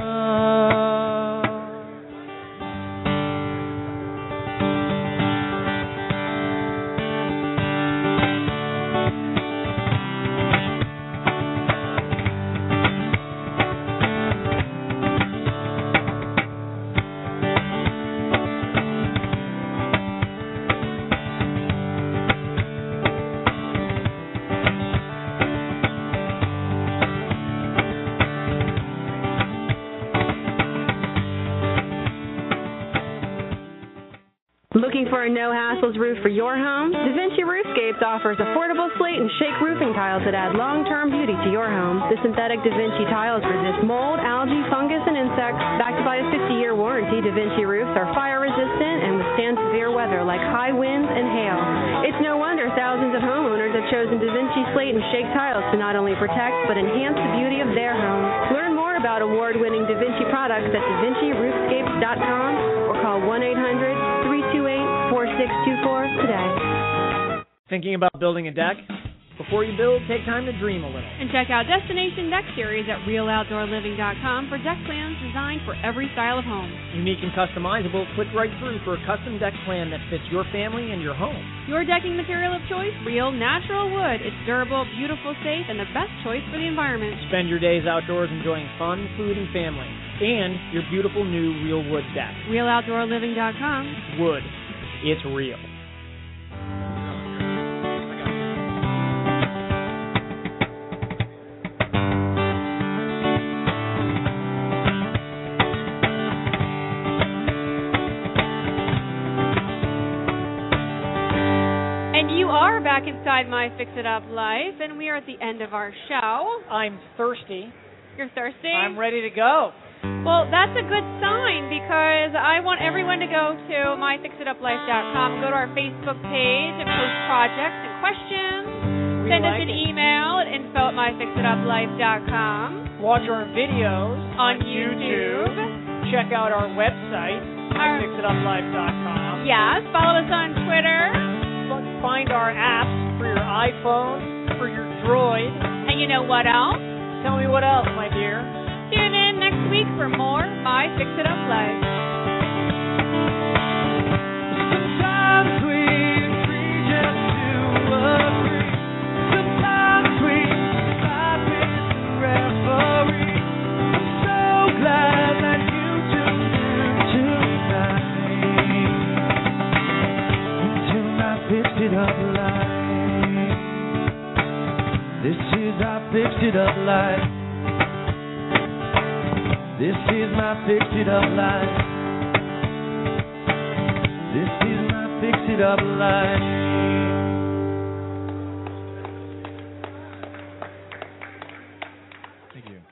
Looking for a no-hassles roof for your home? DaVinci Roofscapes offers affordable slate and shake roofing tiles that add long-term beauty to your home. The synthetic DaVinci tiles resist mold, algae, fungus, and insects. Backed by a fifty-year warranty, DaVinci roofs are fire-resistant and withstand severe weather like high winds and hail. It's no wonder thousands of homeowners have chosen DaVinci slate and shake tiles to not only protect but enhance the beauty of their homes. Learn more about award-winning DaVinci products at Da Vinci Roofscapes dot com or call one eight hundred three two eight four six two four today. Thinking about building a deck? Before you build, take time to dream a little. And check out Destination Deck Series at Real Outdoor Living dot com for deck plans designed for every style of home. Unique and customizable, click right through for a custom deck plan that fits your family and your home. Your decking material of choice, real natural wood. It's durable, beautiful, safe, and the best choice for the environment. Spend your days outdoors enjoying fun, food, and family. And your beautiful new real wood deck. Real Outdoor Living dot com. Wood. It's real. Back inside My Fix It Up Life, and we are at the end of our show. I'm thirsty. You're thirsty? I'm ready to go. Well, that's a good sign because I want everyone to go to my fix it up life dot com, go to our Facebook page and post projects and questions. We Send like us an it. email at info at my fix it up life dot com. Watch our videos on YouTube. Check out our website, my fix it up life dot com. Yes, follow us on Twitter. Find our apps for your iPhone, for your Droid. And you know what else? Tell me what else, my dear. Tune in next week for more My Fix It Up Life. Sometimes we agree just to agree. Sometimes we fight with the referee. I'm so glad that you tuned in tonight. Fix it up life. This is our fix it up life. This is my fix it up life. This is my fix it up life. Thank you.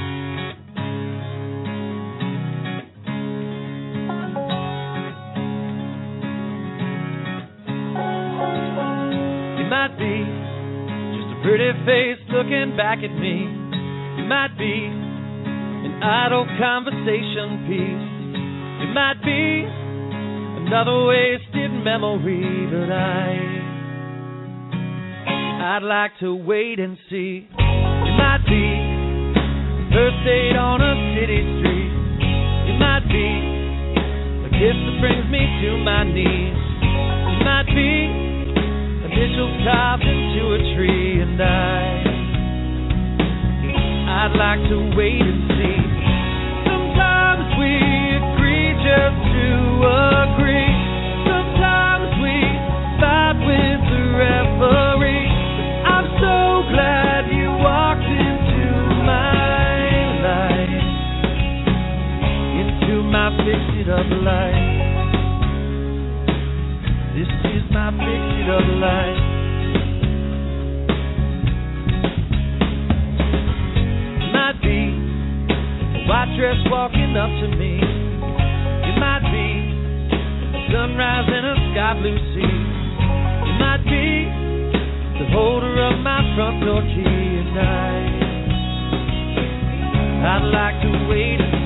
Might be just a pretty face looking back at me. You might be an idle conversation piece. You might be another wasted memory, but I I'd like to wait and see. You might be the first date on a city street. You might be a kiss that brings me to my knees. You might be initials carved into a tree, and I, I'd like to wait and see. Sometimes we agree just to agree. Sometimes we fight with the referee. But I'm so glad you walked into my life, into my fix-it-up life. This is my fix-it-up life. Might be a white dress walking up to me. It might be a sunrise in a sky blue sea. It might be the holder of my front door key. And I, I'd like to wait